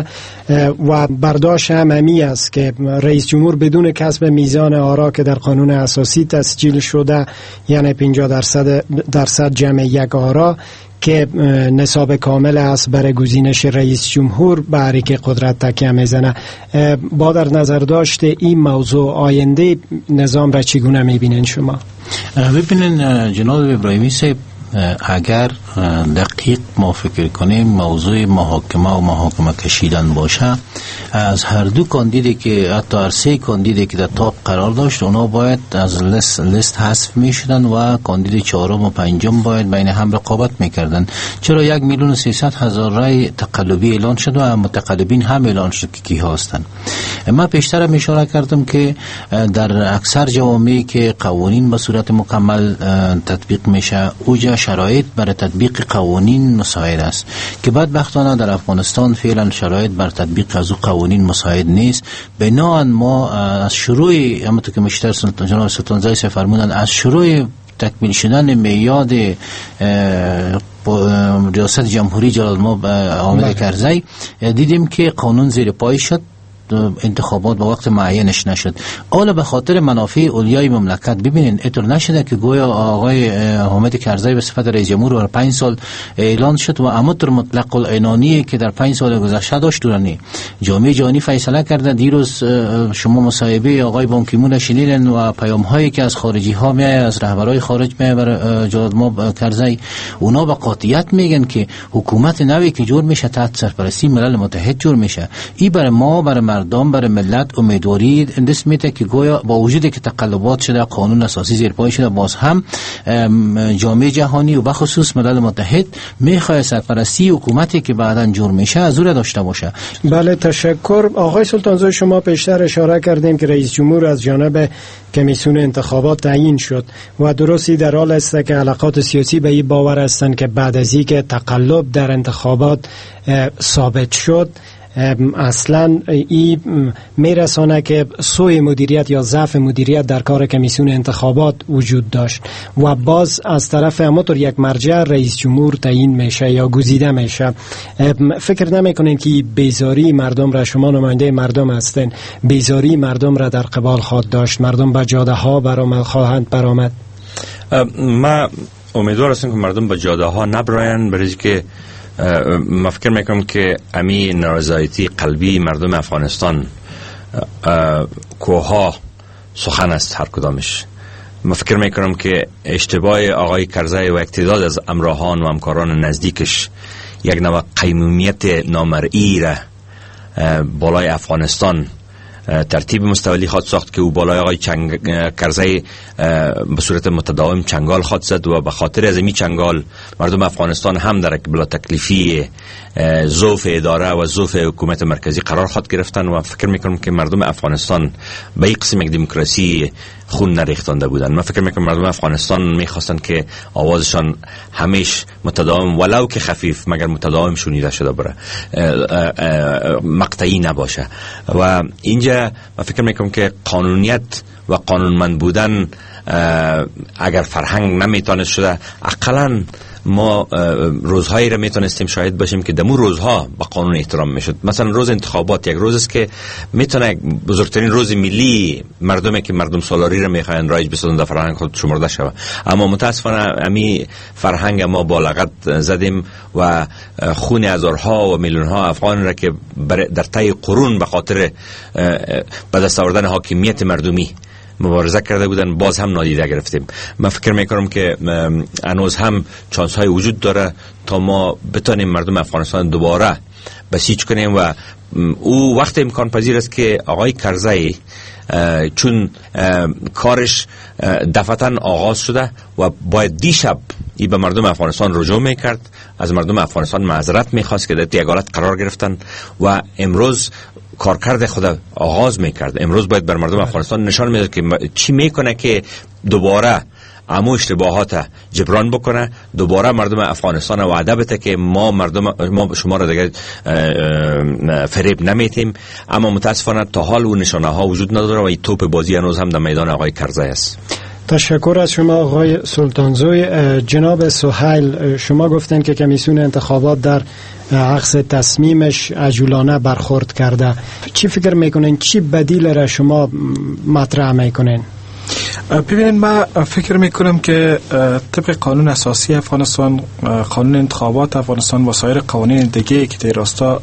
و برداشت عمومی است که رئیس جمهور بدون کسب میزان آرا که در قانون اساسی تسجیل شده، یعنی پنجاه درصد درصد جمع یک آرا که نصاب کامل است برای گزینش رئیس جمهور به حریک قدرت تکیه میزنه. با در نظر داشت این موضوع آینده نظام را چگونه میبینین شما؟ ببینین جناب ابراهیمی صاحب، اگر دقیق ما فکر کنیم موضوع محاکمه و محاکمه کشیدن باشه، از هر دو کاندیدی که حتی هر سه کاندیدی که در تاپ قرار داشت اونا باید از لیست, لیست حذف می شدن و کاندید چهارم و پنجم باید بین هم رقابت می کردن. چرا یک میلیون و سیصد هزار رای تقلبی اعلان شد و متقلبین هم اعلان شد که کی هستند. من پیشتر هم اشاره کردم که در اکثر جوامعی که قوانین به صورت مکمل تطبیق میشه اوجا شرایط برای تطبیق قوانین مساعد است که بدبختانه در افغانستان فعلا شرایط بر تطبیق از او قوانین مساعد نیست. بنابراین ما از شروع همونطور که مشتر جناب سلطانزی فرمودن از شروع تکمیل شدن میعاد ریاست جمهوری جلال ما حامد کرزی دیدیم که قانون زیر پای شد، انتخابات با وقت معینش نشد. حالا به خاطر منافع اولیای مملکت ببینین اینطور نشده که گویا آقای حامد کرزی به صفت رئیس جمهور برای پنج سال اعلان شد و امر مطلق العنانی که در پنج سال گذشته داشت دورانی جامعه جهانی فیصله کرده. دیروز شما مصاحبه آقای بان کی مون شنیدن و پیام هایی که از خارجی ها میاد، از رهبرای خارج میاد برای جلال ما کرزی، اونا با قاطعیت میگن که حکومت نوی که جور میشه تحت سرپرستی ملل متحد جور میشه. این برای ما برای مردم برای ملت امیدواری دست میده که گویا با وجودی که تقلبات شده، قانون اساسی زیر پای شده، باز هم جامعه جهانی و بخصوص ملل متحد میخواد سرپرستی حکومتی که بعداً جور میشه از اون داشته باشه. بله، تشکر. آقای سلطانزوی، شما پیشتر اشاره کردیم که رئیس جمهور از جانب کمیسیون انتخابات تعیین شد و درستی در حال است که علاقات سیاسی به این باور هستند که بعد از اینکه تقلب در انتخابات ثابت شد اصلا این میرسانه که سوء مدیریت یا ضعف مدیریت در کار کمیسیون انتخابات وجود داشت و باز از طرف همونطور یک مرجع رئیس جمهور تعیین میشه یا گزیده میشه. فکر نمیکنین که بیزاری مردم را، شما نماینده مردم هستین، بیزاری مردم را در قبال خواهد داشت؟ مردم به جاده ها برآمد خواهند برآمد؟ ما امیدوار هستم که مردم به جاده ها نبراین، برای که من فکر میکنم که امی نارضایتی قلبی مردم افغانستان کوها سخن است هر کدامش. من فکر میکنم که اشتباه آقای کرزی و اقتدار از همراهان و همکاران نزدیکش یک نوع قیمومیت نامرئی را بالای افغانستان ترتیب مستولی خواهد ساخت که او بالای آقای چنگ... کرزی به صورت متداوم چنگال خواهد زد و به خاطر از این چنگال مردم افغانستان هم در بلا تکلیفی ضعف اداره و ضعف حکومت مرکزی قرار خواهد گرفتن و فکر میکنم که مردم افغانستان به یک قسم یک دموکراسی خون نریختانده بودن. من فکر میکنم مردم افغانستان میخواستن که آوازشان همیش متداوم ولو که خفیف مگر متداوم شنیده شده بره، مقطعی نباشه. و اینجا من فکر میکنم که قانونیت و قانونمند بودن اگر فرهنگ نمیتونست شده، اقلا ما روزهایی را میتونستیم شاهد باشیم که دمو روزها با قانون احترام میشد. مثلا روز انتخابات یک روز است که میتونه بزرگترین روز ملی مردمی که مردم سالاری را میخواین رایج بسازن در فرهنگ خود شمرده شود، اما متاسفانه امی فرهنگ ما با لغت زدیم و خون هزارها و میلیون ها افغان را که در طی قرون به خاطر به دست آوردن حاکمیت مردمی مبارزه کرده بودن باز هم نادیده گرفتیم. من فکر میکنم که هنوز هم چانس های وجود داره تا ما بتانیم مردم افغانستان دوباره بسیج کنیم و او وقت امکان پذیر است که آقای کرزی چون کارش دفعتاً آغاز شده و باید دیشب ای به مردم افغانستان رجوع میکرد، از مردم افغانستان معذرت میخواست که در یک حالت قرار گرفتن و امروز کارکرد خود آغاز میکرد. امروز باید بر مردم افغانستان نشان میده که چی میکنه که دوباره امو اشتباهات جبران بکنه، دوباره مردم افغانستان وعده بده که ما مردم ما شما را دیگه فریب نمیتیم. اما متاسفانه تا حال اون نشانه ها وجود نداره و این توپ بازی هنوز هم در میدان آقای کرزی است. تشکر از شما آقای سلطانزوی. جناب سهیل، شما گفتن که کمیسیون انتخابات در عکس تصمیمش عجولانه برخورد کرده. چی فکر میکنین؟ چی بدیل را شما مطرح میکنین؟ ببینید، من فکر میکنم که طبق قانون اساسی افغانستان، قانون انتخابات افغانستان و سایر قوانین دیگه که در راستا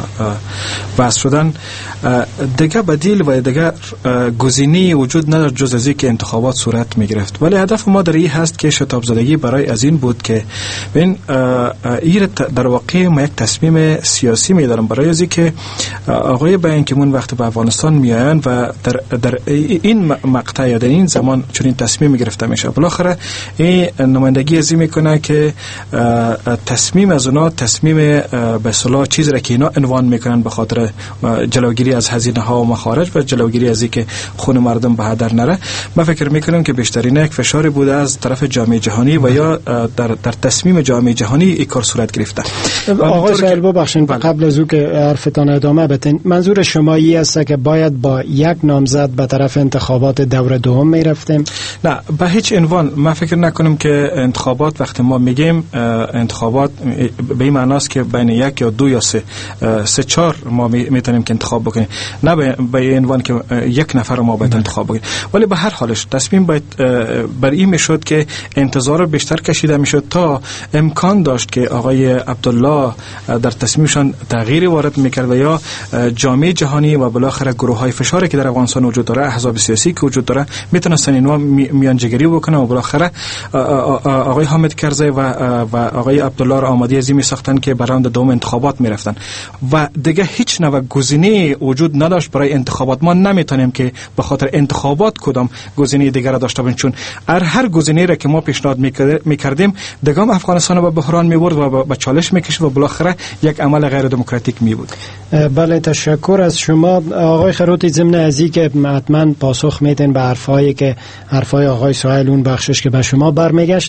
بحث شدن، دیگه بدیل و دیگه گزینه‌ای وجود نداره جز از اینکه انتخابات صورت میگرفت. ولی هدف ما در این هست که شتاب زدگی برای از این بود که ببین این در واقع ما یک تصمیم سیاسی میدارم برای از اینکه آقای بیان کی مون وقت به افغانستان میآیند و در در این مقطع یا در این زمان چون این تصمیم گرفته میشه، بالاخره این نمایندگی ازی میکنه که تصمیم از اونا تصمیم به اصطلاح چیزی را که اینا عنوان میکنن به خاطر جلوگیری از هزینه ها و مخارج و جلوگیری از اینکه خون مردم به هدر نره. من فکر میکنم که بیشترین یک فشاری بوده از طرف جامعه جهانی و یا در در تصمیم جامعه جهانی این کار صورت گرفته. آقای سهیل ببخشید قبل از او که حرفتان ادامه بدین، منظور شما این است که باید با یک نامزد به طرف انتخابات دور دوم میرفتیم؟ نه، به هیچ عنوان. من فکر نکنم که انتخابات وقتی ما میگیم انتخابات به این معناست که بین یک یا دو یا سه سه چهار ما میتونیم که انتخاب بکنیم، نه به این عنوان که یک نفر ما باید انتخاب بکنیم. ولی به هر حالش تصمیم باید بر این میشد که انتظار بیشتر کشیده میشد تا امکان داشت که آقای عبدالله در تصمیمشان تغییری وارد میکرد و یا جامعه جهانی و بالاخره گروه های فشاری که در افغانستان وجود داره، احزاب سیاسی که وجود داره، میتونستن اینو میانجیگری بکنن و بالاخره آقای حامد کرزی و و آقای عبدالله را آماده ازی میساختن که برای دوم انتخابات میرفتن و دیگه هیچ نوع گزینه وجود نداشت برای انتخابات. ما نمیتونیم که به خاطر انتخابات کدام گزینه دیگر را داشته باشیم، چون هر هر گزینه را که ما پیشنهاد میکردیم دیگه افغانستان به بحران میبرد و به چالش میکشید و بالاخره یک عمل غیر دموکراتیک میبود. بله، تشکر از شما آقای خروتی. ضمن از این که حتما پاسخ میدین به حرفایی که حرفای آقای سهیل اون بخشش که به شما برمیگشت،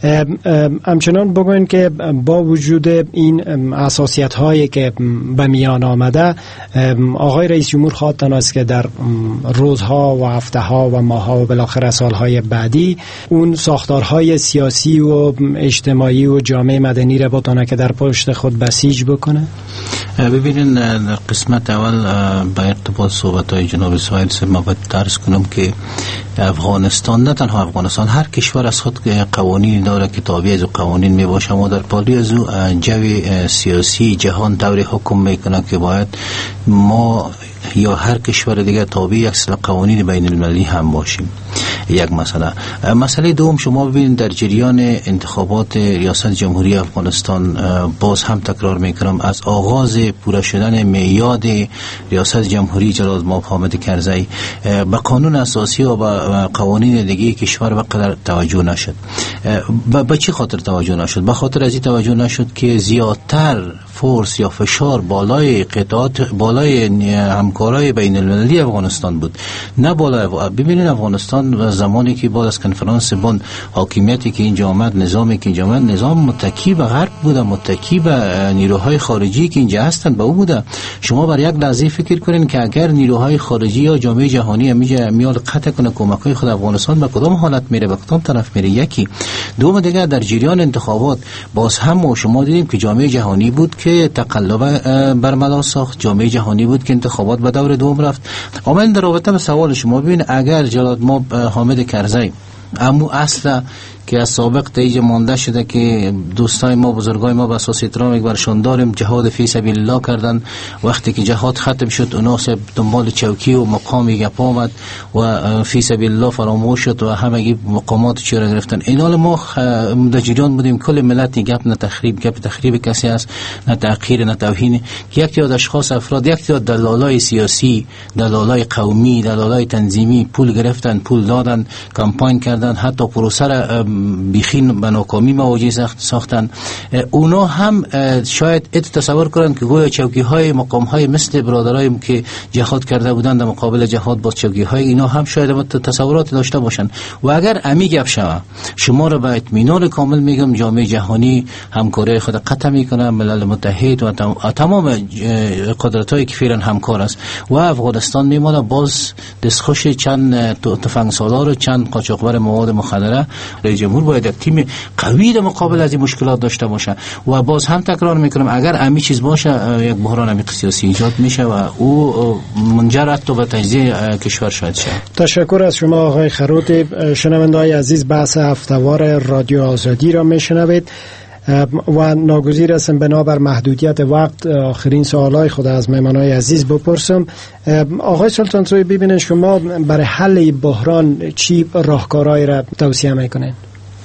همچنان بگوین که با وجود این اساسیت هایی که به میان آمده، آقای رئیس جمهور خواهد است که در روزها و هفته ها و ماه ها و بالاخره سالهای بعدی اون ساختارهای سیاسی و اجتماعی و جامعه مدنی را بتونه که در پشت خود بسیج بکنه. ببینین قسمت اول با ارتباط صحبت های جناب سهیل سے ما باید درس کنم که افغانستان، نه تنها افغانستان، هر کشور از خود قوانین داره که تابع از قوانین می باشه. ما در پالی از جو سیاسی جهان طوری حکم میکنه که باید ما یا هر کشور دیگر تابع یک سلسله قوانین بین المللی هم باشیم. یک مسئله. مسئله دوم، شما ببینید در جریان انتخابات ریاست جمهوری افغانستان، باز هم تکرار میکنم، از آغاز پورا شدن میعاد ریاست جمهوری جلال مآب حامد کرزی به قانون اساسی و به قوانین دیگه کشور وقدر توجه نشد. به چی خاطر توجه نشد؟ به خاطر از این توجه نشد که زیادتر فورس یا فشار بالای قطعات، بالای همکارای بین المللی افغانستان بود، نه بالای. ببینید افغانستان زمانی که بعد از کنفرانس بن حاکمیتی که اینجا آمد، نظامی که اینجا آمد، نظام متکی به غرب بوده، متکی به نیروهای خارجی که اینجا هستند به او بوده. شما بر یک لحظه فکر کنین که اگر نیروهای خارجی یا جامعه جهانی میاد قطع کنه کمک‌های خود افغانستان، به کدام حالت میره، به کدام طرف میره؟ یکی. دوم دیگه، در جریان انتخابات باز هم شما دیدیم که جامعه جهانی بود که تقلب برملا ساخت، جامعه جهانی بود که انتخابات به دور دوم رفت. اما در رابطه به سوال شما، ببین اگر جلال مآب حامد کرزی امو اصلا که از سابق تایج مانده شده که دوستای ما، بزرگای ما به اساس احترامی که برشان داریم جهاد فی سبیل الله کردن، وقتی که جهاد ختم شد اونا دنبال چوکی و مقام گپ آمد و فی سبیل الله فراموش شد و همگی مقامات چی را گرفتن. اینا ما در جریان بودیم کل ملت گپ نه تخریب، گپ تخریب کسی است، نه تحقیر، نه توهین. یک تعداد اشخاص، افراد، یک تعداد دلالای سیاسی، دلالای قومی، دلالای تنظیمی پول گرفتن، پول دادن، کمپاین کردن، حتی پروسه را بیخین به ناکامی مواجه ساختن. اونا هم شاید ات تصور کنند که گویا چوکی های مقام های مثل برادرای که جهاد کرده بودند در مقابل جهاد با چوکی های اینا هم شاید تصورات داشته باشند. و اگر امی گپ شوه، شما را به اطمینان کامل میگم جامعه جهانی همکاری خود قطع میکنه، ملل متحد و تمام قدرت هایی که فعلا همکار است و افغانستان میمونه باز دستخوش چند تفنگ سالار و چند قاچاقبر مواد مخدره. رئیس جمهور باید یک تیم قوی در مقابل از این مشکلات داشته باشه. و باز هم تکرار میکنم اگر امی چیز باشه، یک بحران عمیق سیاسی ایجاد میشه و او منجر حتی به تجزیه کشور شاید شه. تشکر از شما آقای خروتی. شنونده‌های عزیز، بحث هفته‌وار رادیو آزادی را میشنوید و ناگزیر هستم بنابر محدودیت وقت آخرین سوالای خود از مهمانای عزیز بپرسم. آقای سلطانسوی، ببینید شما برای حل بحران چی راهکارهایی را توصیه میکنین؟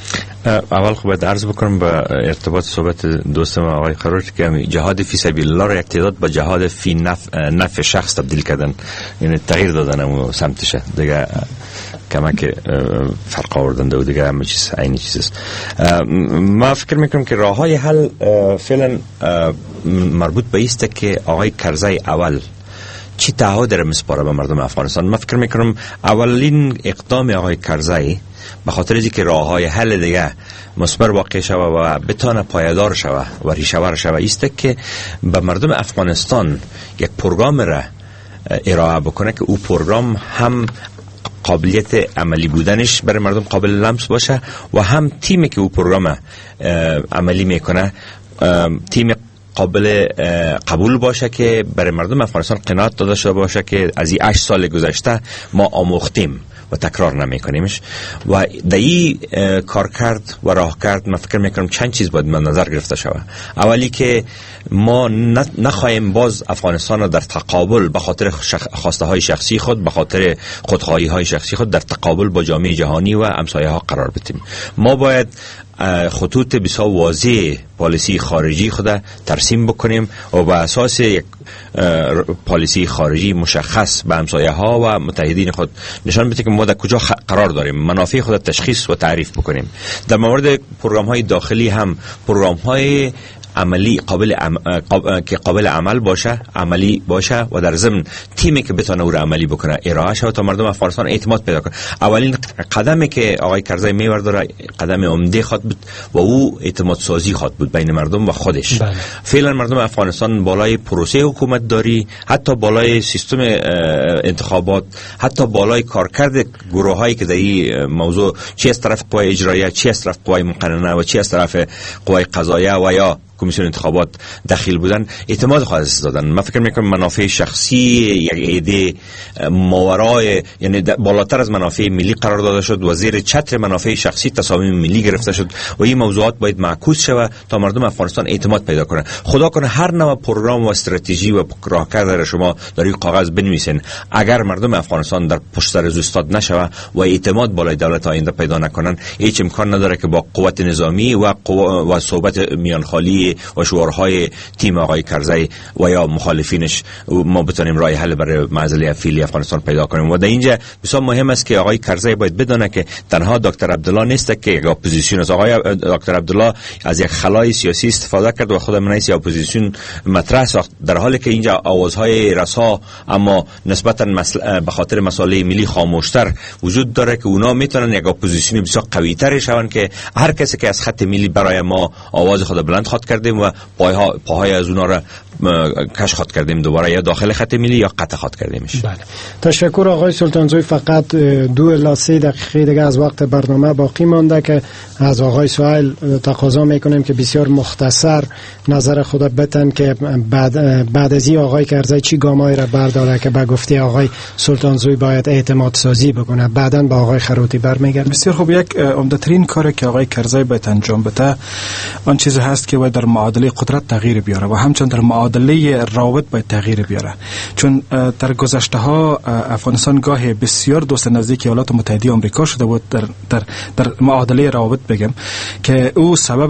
اول خب باید عرض بکنم به ارتباط صحبت دوستم آقای خروت که جهاد فی سبیل الله را یک تعداد با جهاد فی نفع, نفع شخص تبدیل کردن، یعنی تغییر دادن اون سمتشه دیگه، کمک فرق آوردن و دیگه همه چیز عینی چیز است. ما فکر میکنم که راه های حل فعلا مربوط به ایسته که آقای کرزی اول چی تعهد را مسپاره به مردم افغانستان. ما فکر میکنم اولین اقدام آقای کرزی به خاطر اینکه که راه های حل دیگه مثمر واقع شوه و بتانه پایدار شوه و ریشه‌ور شوه ایسته که به مردم افغانستان یک پروگرام را ارائه بکنه که او پروگرام هم قابلیت عملی بودنش برای مردم قابل لمس باشه و هم تیمی که او پروگرام عملی میکنه تیم قابل قبول باشه که برای مردم افغانستان قناعت داده شده باشه که از این هشت سال گذشته ما آموختیم و تکرار نمی کنیمش. و در این کار کرد و راه کرد من فکر میکنم چند چیز باید من نظر گرفته شود. اولی که ما نخواهیم باز افغانستان را در تقابل به خاطر خواسته های شخصی خود، به خاطر خودخواهی های شخصی خود در تقابل با جامعه جهانی و همسایه ها قرار بدیم. ما باید خطوط بسیار واضح پالیسی خارجی خود ترسیم بکنیم و به اساس یک پالیسی خارجی مشخص به همسایه ها و متحدین خود نشان بدیم که ما در کجا قرار داریم، منافع خود تشخیص و تعریف بکنیم. در مورد پروگرام های داخلی هم پروگرام های عملی قابل عم... قاب... که قابل عمل باشه، عملی باشه و در ضمن تیمی که بتونه او را عملی بکنه ارائه شود تا مردم افغانستان اعتماد پیدا کنه. اولین قدمی که آقای کرزی می‌برد قدم عمده خواهد بود و او اعتماد سازی خواهد بود بین مردم و خودش. بله. فعلا مردم افغانستان بالای پروسه حکومت داری، حتی بالای سیستم انتخابات، حتی بالای کارکرد گروهایی که در این موضوع چی از طرف قوای اجراییه، چی از طرف قوای مقننه و چی از طرف قوای قضاییه و یا کمیسیون انتخابات دخیل بودن اعتماد خواهد دادن. من فکر میکنم منافع شخصی یک ایده ماورای، یعنی بالاتر از منافع ملی قرار داده شد و زیر چتر منافع شخصی تصامیم ملی گرفته شد و این موضوعات باید معکوس شود تا مردم افغانستان اعتماد پیدا کنند. خدا کنه هر نوع پروگرام و استراتژی و راهکرد را شما در این کاغذ بنویسین، اگر مردم افغانستان در پشت سر از استاد نشود و اعتماد بالای دولت آینده پیدا نکنن، هیچ امکان نداره که با قوت نظامی و قو... و صحبت میانخالی و شعارهای تیم آقای کرزی و یا مخالفینش ما بتونیم راه حل برای معضله فعلی افغانستان پیدا کنیم. و در اینجا بسیار مهم است که آقای کرزی باید بدونه که تنها دکتر عبدالله نیست که یک اپوزیسیون است. آقای دکتر عبدالله از یک خلای سیاسی استفاده کرد و خود منیس اپوزیسیون مطرح ساخت، در حالی که اینجا آوازهای رسا اما نسبتا مسل... به خاطر مسائل ملی خاموشتر وجود داره که اونا میتونن یک اپوزیسیون بسیار قوی تر شون که هر کسی که از خط ملی برای ما آواز خود بلند خواد کردیم و پایها پاهای از اونا را کش خواد کردیم دوباره یا داخل خط ملی یا قطع خواد کردیمش. بله. تشکر آقای سلطانزوی. فقط دو الی سه دقیقه دیگه از وقت برنامه باقی مانده که از آقای سهیل تقاضا میکنیم که بسیار مختصر نظر خود بتن که بعد بعد از این آقای کرزی چی گامایی را برداره که به گفته آقای سلطانزوی باید اعتماد سازی بکنه. بعداً با آقای خروتی برمیگردیم. بسیار خوب. یک عمده ترین کاری که آقای کرزی باید انجام بده آن چیزی هست که باید در معادله قدرت تغییر بیاره و همچنین در معادله روابط باید تغییر بیاره، چون در گذشته ها افغانستان گاه بسیار دوست نزدیک ایالات متحده آمریکا شده بود در در در معادله روابط بگم که او سبب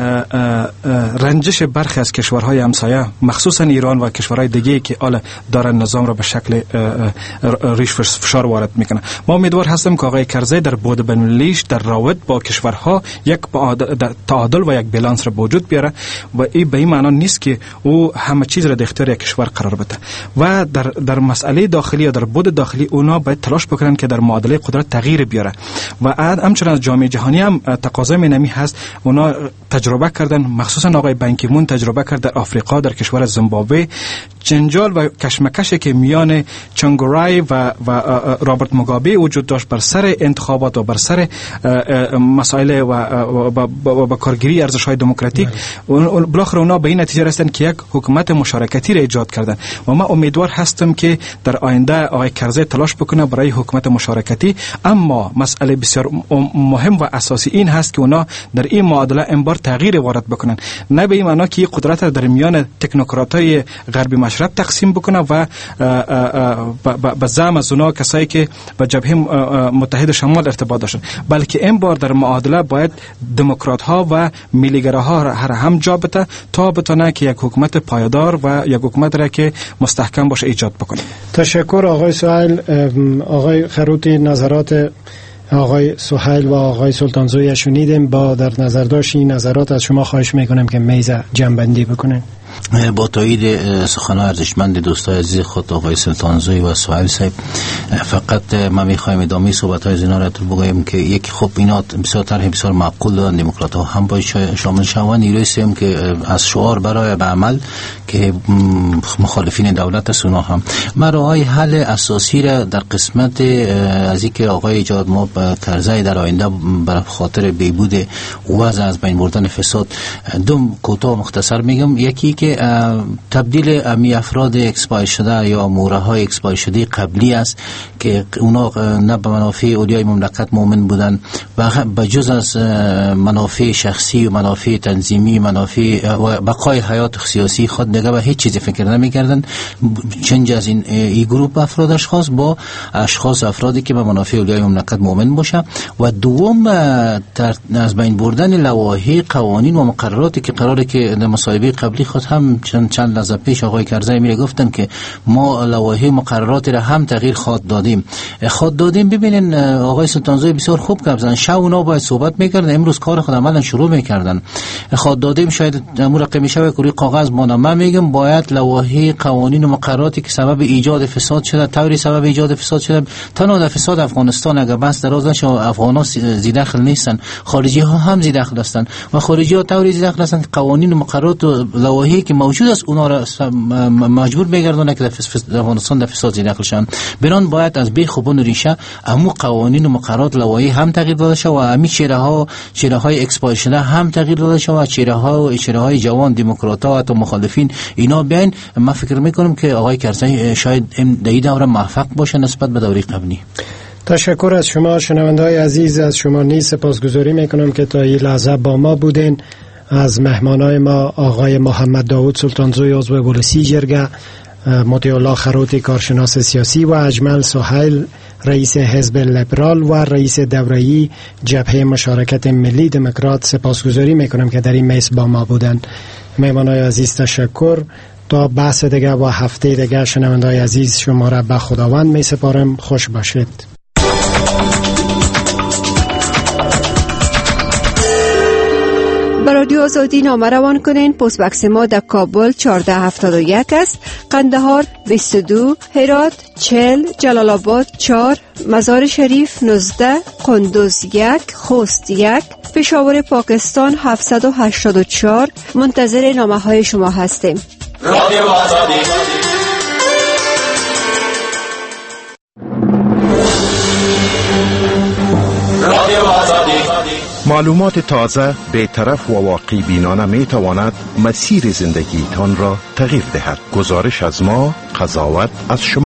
رنجش برخی از کشورهای همسایه مخصوصا ایران و کشورهای دیگه که آل دارن نظام را به شکل ریش فشار وارد میکنه. ما امیدوار هستم که آقای کرزی در بود بین‌المللیش در روابط با کشورها یک تعادل و یک بالانس را وجود بیاره و این به این معنا نیست که او همه چیز را در اختیار یک کشور قرار بده و در در مسئله داخلی یا در بود داخلی اونا باید تلاش بکنن که در معادله قدرت تغییر بیاره و همچنین از جامعه جهانی هم تقاضا مینمی هست. اونا تجربه کردن، مخصوصا آقای بان کی مون تجربه کرد در آفریقا، در کشور زیمبابوه، جنجال و کشمکشی که میان چنگورای و و رابرت موگابه وجود داشت بر سر انتخابات و بر سر مسائل و با کارگیری ارزش‌های دموکراتیک، بالاخره اونا به این نتیجه رسیدن که یک حکومت مشارکتی را ایجاد کردن و ما امیدوار هستم که در آینده آقای کرزی تلاش بکنه برای حکومت مشارکتی. اما مسئله بسیار مهم و اساسی این هست که اونا در این معادله انبار تغییر وارد بکنن، نه به این معنا که قدرت را در میان تکنوکرات‌های غربی مشرق تقسیم بکنه و به زعم از اونا کسایی که به جبهه متحد شمال ارتباط داشتن، بلکه این بار در معادله باید دموکرات ها و ملیگراها را هر هم جا بده تا بتونه که یک حکومت پایدار و یک حکومت را که مستحکم باشه ایجاد بکنه. تشکر آقای سهیل. آقای خروتی، نظرات آقای سهیل و آقای سلطانزوی شنیدیم. با در نظر داشت این نظرات از شما خواهش میکنم که میز جنبندی بکنین. با تایید سخنان ارزشمند دوستای عزیز خود آقای سلطانزوی و سهیل صاحب، فقط ما میخوایم ادامه صحبت های زینا را بگویم که یک خب اینا بسیار طرح بسیار معقول دارن، دموکرات ها هم باید شامل شوند. نیرویستیم که از شعار برای به عمل که مخالفین دولت است اونا هم مرای حل اساسی را در قسمت از اینکه آقای ایجاد ما کرزی در آینده برای خاطر بهبود وضع از بین بردن فساد دو کوتاه مختصر میگم. یکی که تبدیل امی افراد اکسپایر شده یا موره های اکسپایر شده قبلی است که اونا نه به منافع اولیای مملکت مؤمن بودن و بجز از منافع شخصی و منافع تنظیمی منافع و بقای حیات سیاسی خود دیگه به هیچ چیزی فکر نمی‌کردن، چنج از این ای گروپ افراد اشخاص با اشخاص افرادی که به منافع اولیای مملکت مؤمن باشه. و دوم از بین بردن لوایح قوانین و مقرراتی که قراره که در مصاحبه قبلی خود هم چند چند لحظه پیش آقای کرزی میره گفتن که ما لوایح مقرراتی را هم تغییر خواهد دادیم خواهد دادیم. ببینین آقای سلطانزوی بسیار خوب گفتن، شب اونا باید صحبت میکردن، امروز کار خود عملا شروع میکردن. خواهد دادیم شاید امور رقمی شوی کوری کاغذ ما من میگم باید لوایح قوانین و مقرراتی که سبب ایجاد فساد شده، طوری سبب ایجاد فساد شده، تنها در فساد افغانستان اگر بس دراز نشه افغانا زی دخل نیستن، خارجی ها هم زی دخل هستن و خارجی ها طوری زی دخل هستن که قوانین و مقررات و لوایحی هایی که موجود است اونا را مجبور بگردونه که در افغانستان در فساد زیر نقل شن. بران باید از بیخ و بن ریشه امو قوانین و مقررات لوایی هم تغییر داده شود و امی چهره ها چهره های اکسپایل شده هم تغییر داده شود. چهره ها و چهره های جوان دموکرات ها و مخالفین اینا بیاین. من فکر میکنم که آقای کرزی شاید در این دوره موفق باشه نسبت به دوره قبلی. تشکر از شما شنونده‌های عزیز. از شما نیز سپاسگزاری میکنم که تا این لحظه با ما بودین. از مهمانای ما آقای محمد داود سلطانزوی عضو پلیسی جرگه، مطیع الله خروتی کارشناس سیاسی و اجمل سهیل رئیس حزب لیبرال و رئیس دوره‌ای جبهه مشارکت ملی دموکرات سپاسگزاری میکنم که در این میز با ما بودن. مهمانای عزیز تشکر. تا بحث دیگه و هفته دیگه شنونده‌های عزیز شما را به خداوند می سپارم. خوش باشید. به رادیو آزادی نامه روان کنین. پست بکس ما در کابل چهارده هفتاد و یک است، قندهار بیست و دو، هرات چهل، جلال آباد چهار، مزار شریف نوزده، قندوز یک، خوست یک، پشاور پاکستان هفتصد و هشتاد و چهار. منتظر نامه های شما هستیم. رادیو آزادی. رادیو آزادی. معلومات تازه، بی‌طرف و واقعی بینانه می تواند مسیر زندگی تان را تغییر دهد. گزارش از ما، قضاوت از شما.